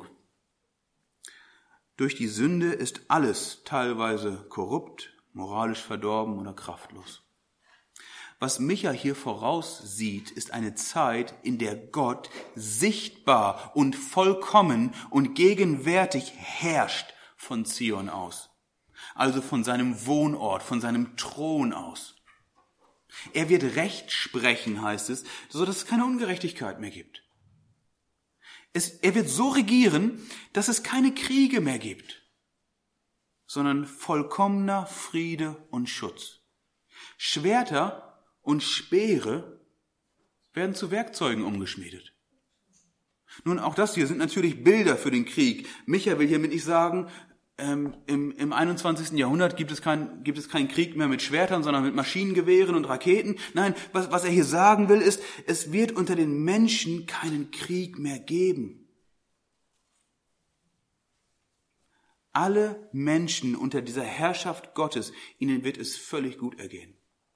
[SPEAKER 1] Durch die Sünde ist alles teilweise korrupt, moralisch verdorben oder kraftlos. Was Micha hier voraussieht, ist eine Zeit, in der Gott sichtbar und vollkommen und gegenwärtig herrscht von Zion aus. Also von seinem Wohnort, von seinem Thron aus. Er wird Recht sprechen, heißt es, so dass es keine Ungerechtigkeit mehr gibt. Es, er wird so regieren, dass es keine Kriege mehr gibt, sondern vollkommener Friede und Schutz. Schwerter und Speere werden zu Werkzeugen umgeschmiedet. Nun, auch das hier sind natürlich Bilder für den Krieg. Micha will hiermit nicht sagen, ähm, im, im einundzwanzigsten Jahrhundert gibt es, kein, gibt es keinen Krieg mehr mit Schwertern, sondern mit Maschinengewehren und Raketen. Nein, was, was er hier sagen will, ist, es wird unter den Menschen keinen Krieg mehr geben. Alle Menschen unter dieser Herrschaft Gottes, ihnen wird es völlig gut ergehen.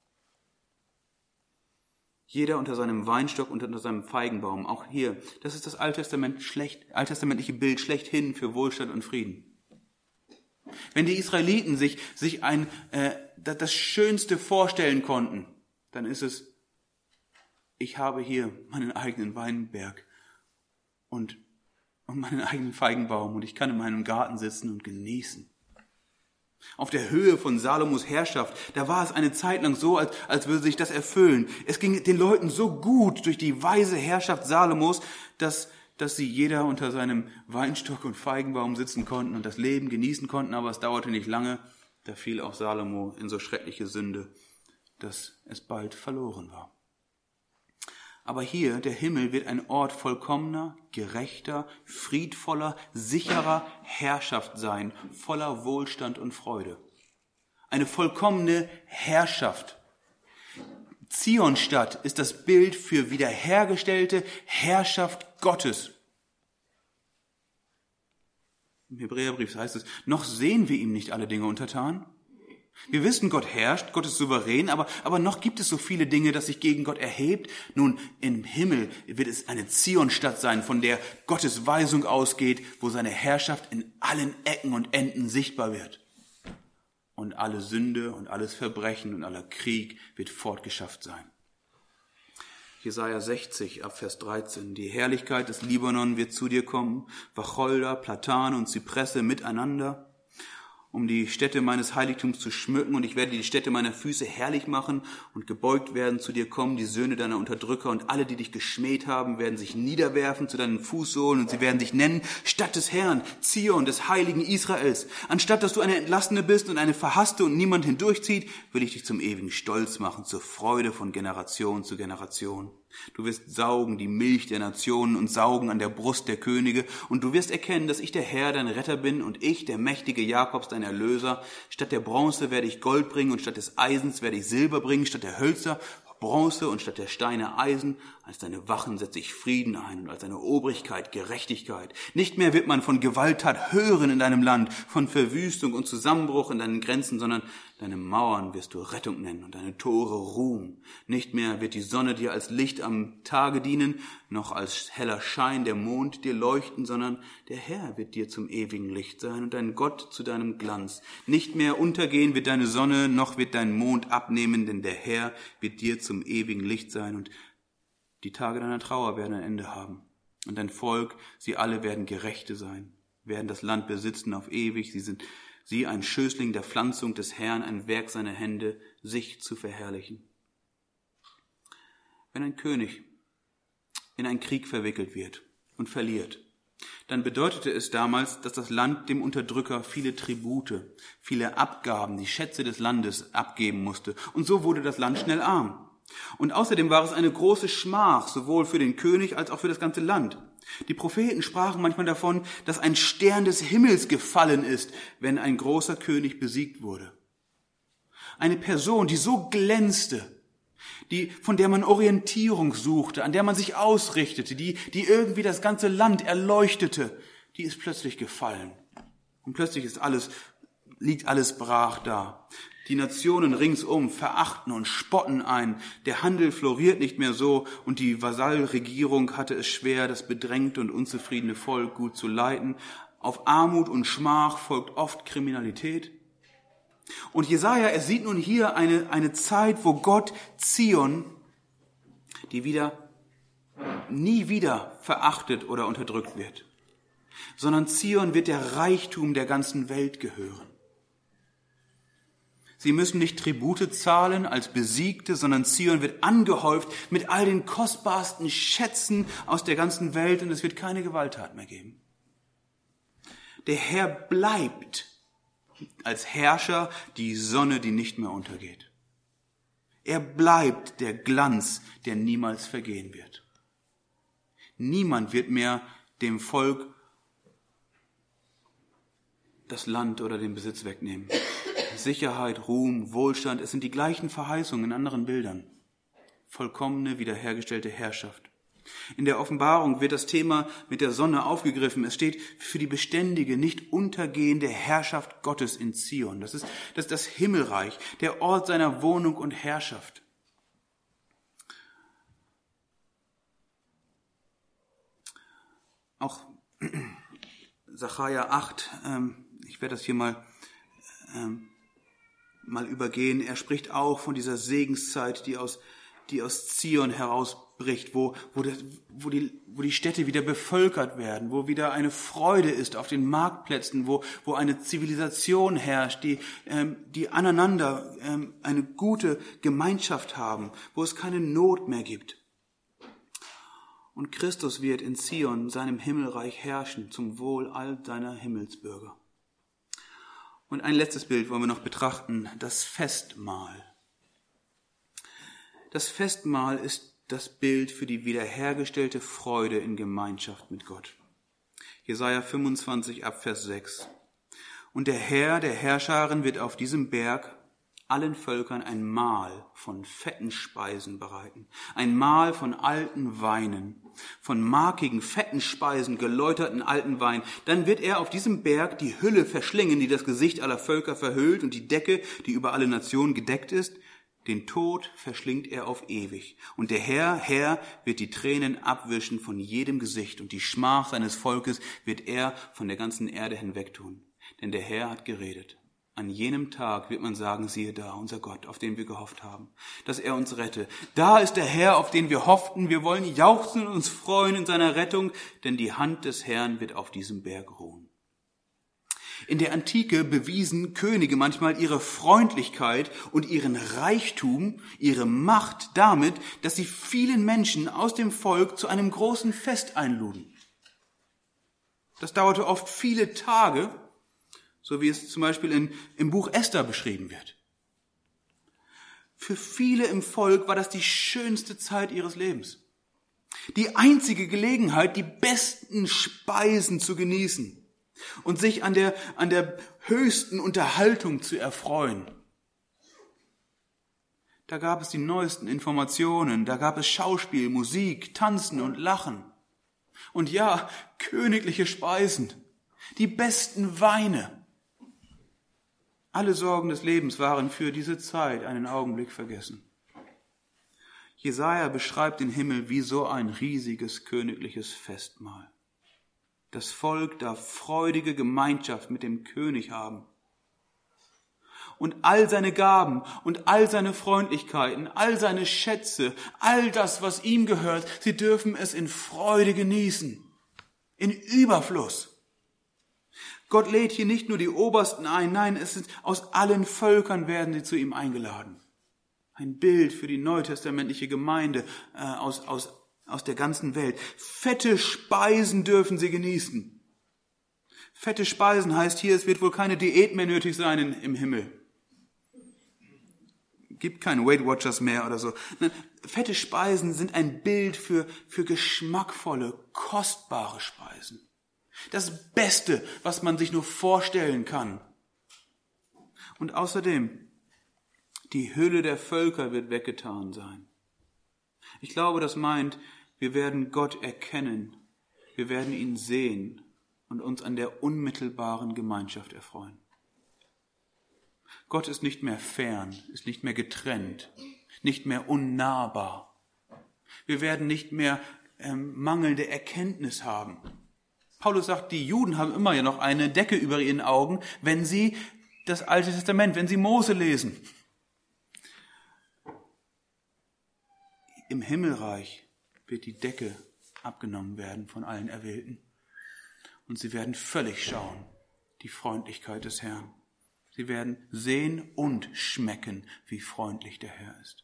[SPEAKER 1] Jeder unter seinem Weinstock und unter seinem Feigenbaum, auch hier, das ist das Alttestament schlecht, alttestamentliche Bild schlechthin für Wohlstand und Frieden. Wenn die Israeliten sich, sich ein, äh, das Schönste vorstellen konnten, dann ist es, ich habe hier meinen eigenen Weinberg und, und meinen eigenen Feigenbaum und ich kann in meinem Garten sitzen und genießen. Auf der Höhe von Salomos Herrschaft, da war es eine Zeit lang so, als, als würde sich das erfüllen. Es ging den Leuten so gut durch die weise Herrschaft Salomos, dass, dass sie jeder unter seinem Weinstock und Feigenbaum sitzen konnten und das Leben genießen konnten, aber es dauerte nicht lange, da fiel auch Salomo in so schreckliche Sünde, dass es bald verloren war. Aber hier, der Himmel, wird ein Ort vollkommener, gerechter, friedvoller, sicherer Herrschaft sein, voller Wohlstand und Freude. Eine vollkommene Herrschaft. Zionstadt ist das Bild für wiederhergestellte Herrschaft Gottes. Im Hebräerbrief heißt es, noch sehen wir ihm nicht alle Dinge untertan. Wir wissen, Gott herrscht, Gott ist souverän, aber, aber noch gibt es so viele Dinge, dass sich gegen Gott erhebt. Nun, im Himmel wird es eine Zionstadt sein, von der Gottes Weisung ausgeht, wo seine Herrschaft in allen Ecken und Enden sichtbar wird. Und alle Sünde und alles Verbrechen und aller Krieg wird fortgeschafft sein. Jesaja sechzig, ab Vers dreizehn. Die Herrlichkeit des Libanon wird zu dir kommen, Wacholder, Platane und Zypresse miteinander, um die Städte meines Heiligtums zu schmücken, und ich werde die Städte meiner Füße herrlich machen und gebeugt werden zu dir kommen, die Söhne deiner Unterdrücker, und alle, die dich geschmäht haben, werden sich niederwerfen zu deinen Fußsohlen, und sie werden dich nennen, Stadt des Herrn, Zion, des heiligen Israels. Anstatt dass du eine Entlassene bist und eine Verhasste und niemand hindurchzieht, will ich dich zum ewigen Stolz machen, zur Freude von Generation zu Generation. Du wirst saugen die Milch der Nationen und saugen an der Brust der Könige, und du wirst erkennen, dass ich der Herr, dein Retter bin, und ich, der mächtige Jakobs, dein Erlöser. Statt der Bronze werde ich Gold bringen, und statt des Eisens werde ich Silber bringen, statt der Hölzer Bronze und statt der Steine Eisen. Als deine Wachen setze ich Frieden ein und als deine Obrigkeit Gerechtigkeit. Nicht mehr wird man von Gewalttat hören in deinem Land, von Verwüstung und Zusammenbruch in deinen Grenzen, sondern deine Mauern wirst du Rettung nennen und deine Tore Ruhm. Nicht mehr wird die Sonne dir als Licht am Tage dienen, noch als heller Schein der Mond dir leuchten, sondern der Herr wird dir zum ewigen Licht sein und dein Gott zu deinem Glanz. Nicht mehr untergehen wird deine Sonne, noch wird dein Mond abnehmen, denn der Herr wird dir zum ewigen Licht sein, und die Tage deiner Trauer werden ein Ende haben. Und dein Volk, sie alle werden Gerechte sein, werden das Land besitzen auf ewig. Sie sind sie ein Schößling der Pflanzung des Herrn, ein Werk seiner Hände, sich zu verherrlichen. Wenn ein König in einen Krieg verwickelt wird und verliert, dann bedeutete es damals, dass das Land dem Unterdrücker viele Tribute, viele Abgaben, die Schätze des Landes abgeben musste. Und so wurde das Land schnell arm. Und außerdem war es eine große Schmach, sowohl für den König als auch für das ganze Land. Die Propheten sprachen manchmal davon, dass ein Stern des Himmels gefallen ist, wenn ein großer König besiegt wurde. Eine Person, die so glänzte, die, von der man Orientierung suchte, an der man sich ausrichtete, die, die irgendwie das ganze Land erleuchtete, die ist plötzlich gefallen. Und plötzlich ist alles, liegt alles brach da. Die Nationen ringsum verachten und spotten ein. Der Handel floriert nicht mehr so und die Vasallregierung hatte es schwer, das bedrängte und unzufriedene Volk gut zu leiten. Auf Armut und Schmach folgt oft Kriminalität. Und Jesaja, er sieht nun hier eine, eine Zeit, wo Gott Zion, die wieder, nie wieder verachtet oder unterdrückt wird, sondern Zion wird der Reichtum der ganzen Welt gehören. Sie müssen nicht Tribute zahlen als Besiegte, sondern Zion wird angehäuft mit all den kostbarsten Schätzen aus der ganzen Welt und es wird keine Gewalttat mehr geben. Der Herr bleibt als Herrscher die Sonne, die nicht mehr untergeht. Er bleibt der Glanz, der niemals vergehen wird. Niemand wird mehr dem Volk das Land oder den Besitz wegnehmen. Sicherheit, Ruhm, Wohlstand, es sind die gleichen Verheißungen in anderen Bildern. Vollkommene, wiederhergestellte Herrschaft. In der Offenbarung wird das Thema mit der Sonne aufgegriffen. Es steht für die beständige, nicht untergehende Herrschaft Gottes in Zion. Das ist, das ist das Himmelreich, der Ort seiner Wohnung und Herrschaft. Auch Sacharja acht, ähm, ich werde das hier mal, ähm, mal übergehen. Er spricht auch von dieser Segenszeit, die aus, die aus Zion herausbricht, wo, wo, das, wo, die, wo die Städte wieder bevölkert werden, wo wieder eine Freude ist auf den Marktplätzen, wo, wo eine Zivilisation herrscht, die, ähm, die aneinander ähm, eine gute Gemeinschaft haben, wo es keine Not mehr gibt. Und Christus wird in Zion, seinem Himmelreich, herrschen zum Wohl all seiner Himmelsbürger. Und ein letztes Bild wollen wir noch betrachten, das Festmahl. Das Festmahl ist das Bild für die wiederhergestellte Freude in Gemeinschaft mit Gott. Jesaja fünfundzwanzig, ab Vers sechs. Und der Herr der Herrscharen wird auf diesem Berg allen Völkern ein Mahl von fetten Speisen bereiten, ein Mahl von alten Weinen, von markigen, fetten Speisen, geläuterten alten Wein. Dann wird er auf diesem Berg die Hülle verschlingen, die das Gesicht aller Völker verhüllt und die Decke, die über alle Nationen gedeckt ist. Den Tod verschlingt er auf ewig. Und der Herr, Herr, wird die Tränen abwischen von jedem Gesicht und die Schmach seines Volkes wird er von der ganzen Erde hinwegtun. Denn der Herr hat geredet. An jenem Tag wird man sagen, siehe da, unser Gott, auf den wir gehofft haben, dass er uns rette. Da ist der Herr, auf den wir hofften. Wir wollen jauchzen und uns freuen in seiner Rettung, denn die Hand des Herrn wird auf diesem Berg ruhen. In der Antike bewiesen Könige manchmal ihre Freundlichkeit und ihren Reichtum, ihre Macht damit, dass sie vielen Menschen aus dem Volk zu einem großen Fest einluden. Das dauerte oft viele Tage, so wie es zum Beispiel in, im Buch Esther beschrieben wird. Für viele im Volk war das die schönste Zeit ihres Lebens. Die einzige Gelegenheit, die besten Speisen zu genießen und sich an der, an der höchsten Unterhaltung zu erfreuen. Da gab es die neuesten Informationen, da gab es Schauspiel, Musik, Tanzen und Lachen. Und ja, königliche Speisen, die besten Weine. Alle Sorgen des Lebens waren für diese Zeit einen Augenblick vergessen. Jesaja beschreibt den Himmel wie so ein riesiges königliches Festmahl. Das Volk darf freudige Gemeinschaft mit dem König haben. Und all seine Gaben und all seine Freundlichkeiten, all seine Schätze, all das, was ihm gehört, sie dürfen es in Freude genießen, in Überfluss. Gott lädt hier nicht nur die Obersten ein, nein, es sind aus allen Völkern werden sie zu ihm eingeladen. Ein Bild für die neutestamentliche Gemeinde äh, aus, aus, aus der ganzen Welt. Fette Speisen dürfen sie genießen. Fette Speisen heißt hier, es wird wohl keine Diät mehr nötig sein in, im Himmel. Gibt keine Weight Watchers mehr oder so. Nein, fette Speisen sind ein Bild für, für geschmackvolle, kostbare Speisen. Das Beste, was man sich nur vorstellen kann. Und außerdem, Die Hülle der Völker wird weggetan sein. Ich glaube, das meint, wir werden Gott erkennen, wir werden ihn sehen und uns an der unmittelbaren Gemeinschaft erfreuen. Gott ist nicht mehr fern, ist nicht mehr getrennt, nicht mehr unnahbar. Wir werden nicht mehr ähm, mangelnde Erkenntnis haben. Paulus sagt, die Juden haben immer ja noch eine Decke über ihren Augen, wenn sie das Alte Testament, wenn sie Mose lesen. Im Himmelreich wird die Decke abgenommen werden von allen Erwählten. Und sie werden völlig schauen, die Freundlichkeit des Herrn. Sie werden sehen und schmecken, wie freundlich der Herr ist.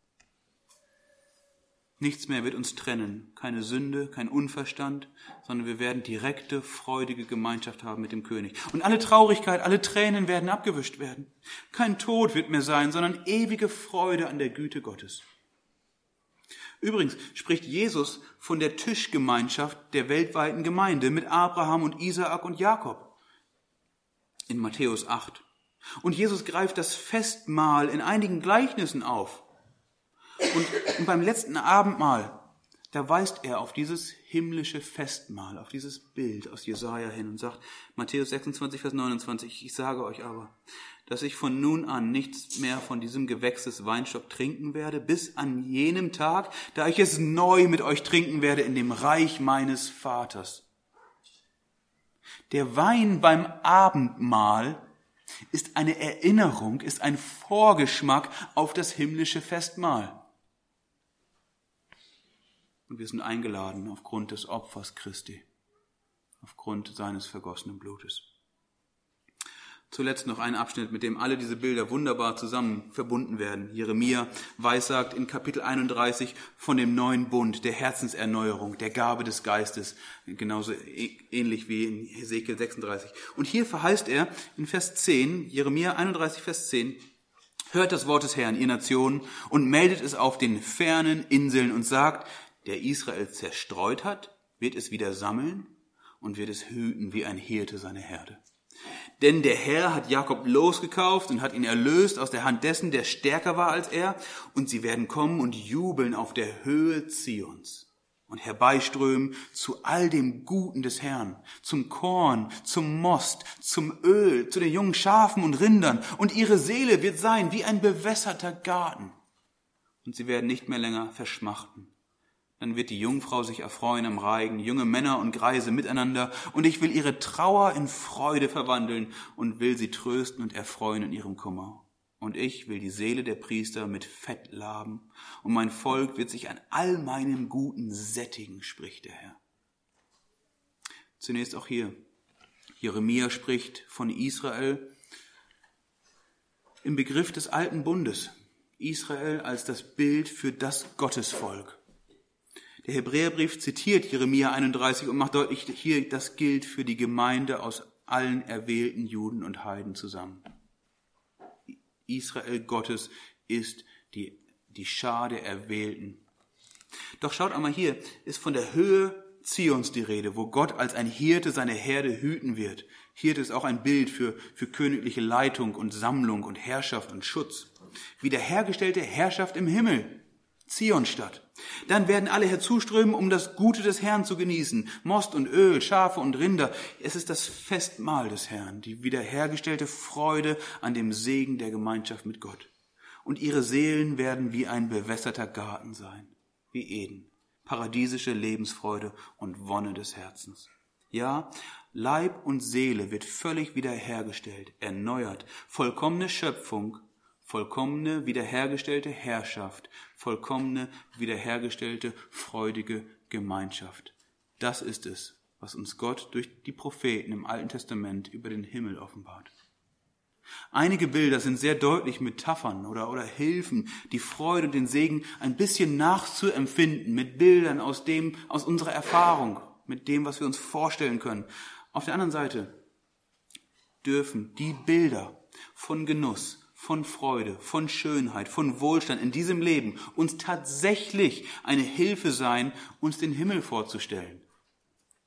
[SPEAKER 1] Nichts mehr wird uns trennen, keine Sünde, kein Unverstand, sondern wir werden direkte, freudige Gemeinschaft haben mit dem König. Und alle Traurigkeit, alle Tränen werden abgewischt werden. Kein Tod wird mehr sein, sondern ewige Freude an der Güte Gottes. Übrigens spricht Jesus von der Tischgemeinschaft der weltweiten Gemeinde mit Abraham und Isaak und Jakob in Matthäus acht. Und Jesus greift das Festmahl in einigen Gleichnissen auf. Und, und beim letzten Abendmahl, da weist er auf dieses himmlische Festmahl, auf dieses Bild aus Jesaja hin und sagt, Matthäus sechsundzwanzig, Vers neunundzwanzig, ich sage euch aber, dass ich von nun an nichts mehr von diesem Gewächs des Weinstock trinken werde, bis an jenem Tag, da ich es neu mit euch trinken werde in dem Reich meines Vaters. Der Wein beim Abendmahl ist eine Erinnerung, ist ein Vorgeschmack auf das himmlische Festmahl. Und wir sind eingeladen aufgrund des Opfers Christi, aufgrund seines vergossenen Blutes. Zuletzt noch ein Abschnitt, mit dem alle diese Bilder wunderbar zusammen verbunden werden. Jeremia weissagt in Kapitel einunddreißig von dem neuen Bund, der Herzenserneuerung, der Gabe des Geistes, genauso ähnlich wie in Hesekiel sechsunddreißig. Und hier verheißt er in Vers zehn, Jeremia einunddreißig, Vers zehn, hört das Wort des Herrn, ihr Nationen, und meldet es auf den fernen Inseln und sagt, der Israel zerstreut hat, wird es wieder sammeln und wird es hüten wie ein Hirte seine Herde. Denn der Herr hat Jakob losgekauft und hat ihn erlöst aus der Hand dessen, der stärker war als er. Und sie werden kommen und jubeln auf der Höhe Zions und herbeiströmen zu all dem Guten des Herrn, zum Korn, zum Most, zum Öl, zu den jungen Schafen und Rindern. Und ihre Seele wird sein wie ein bewässerter Garten. Und sie werden nicht mehr länger verschmachten. Dann wird die Jungfrau sich erfreuen am Reigen, junge Männer und Greise miteinander, und ich will ihre Trauer in Freude verwandeln und will sie trösten und erfreuen in ihrem Kummer. Und ich will die Seele der Priester mit Fett laben, und mein Volk wird sich an all meinem Guten sättigen, spricht der Herr. Zunächst auch hier. Jeremia spricht von Israel im Begriff des alten Bundes. Israel als das Bild für das Gottesvolk. Der Hebräerbrief zitiert Jeremia einunddreißig und macht deutlich, hier, das gilt für die Gemeinde aus allen erwählten Juden und Heiden zusammen. Israel Gottes ist die, die Schar der Erwählten. Doch schaut einmal hier, ist von der Höhe Zions die Rede, wo Gott als ein Hirte seine Herde hüten wird. Hirte ist auch ein Bild für, für königliche Leitung und Sammlung und Herrschaft und Schutz. Wiederhergestellte Herrschaft im Himmel. Zionstadt. Dann werden alle herzuströmen, um das Gute des Herrn zu genießen. Most und Öl, Schafe und Rinder. Es ist das Festmahl des Herrn, die wiederhergestellte Freude an dem Segen der Gemeinschaft mit Gott. Und ihre Seelen werden wie ein bewässerter Garten sein, wie Eden. Paradiesische Lebensfreude und Wonne des Herzens. Ja, Leib und Seele wird völlig wiederhergestellt, erneuert, vollkommene Schöpfung, vollkommene, wiederhergestellte Herrschaft, vollkommene, wiederhergestellte, freudige Gemeinschaft. Das ist es, was uns Gott durch die Propheten im Alten Testament über den Himmel offenbart. Einige Bilder sind sehr deutlich Metaphern oder, oder Hilfen, die Freude und den Segen ein bisschen nachzuempfinden mit Bildern aus dem, aus unserer Erfahrung, mit dem, was wir uns vorstellen können. Auf der anderen Seite dürfen die Bilder von Genuss, von Freude, von Schönheit, von Wohlstand in diesem Leben uns tatsächlich eine Hilfe sein, uns den Himmel vorzustellen.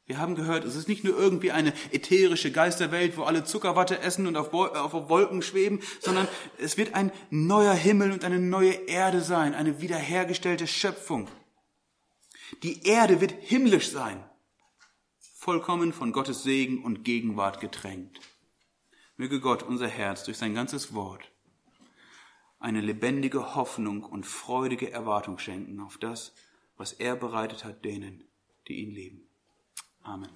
[SPEAKER 1] Wir haben gehört, es ist nicht nur irgendwie eine ätherische Geisterwelt, wo alle Zuckerwatte essen und auf Wolken schweben, sondern es wird ein neuer Himmel und eine neue Erde sein, eine wiederhergestellte Schöpfung. Die Erde wird himmlisch sein, vollkommen von Gottes Segen und Gegenwart getränkt. Möge Gott unser Herz durch sein ganzes Wort eine lebendige Hoffnung und freudige Erwartung schenken auf das, was er bereitet hat denen, die ihn lieben. Amen.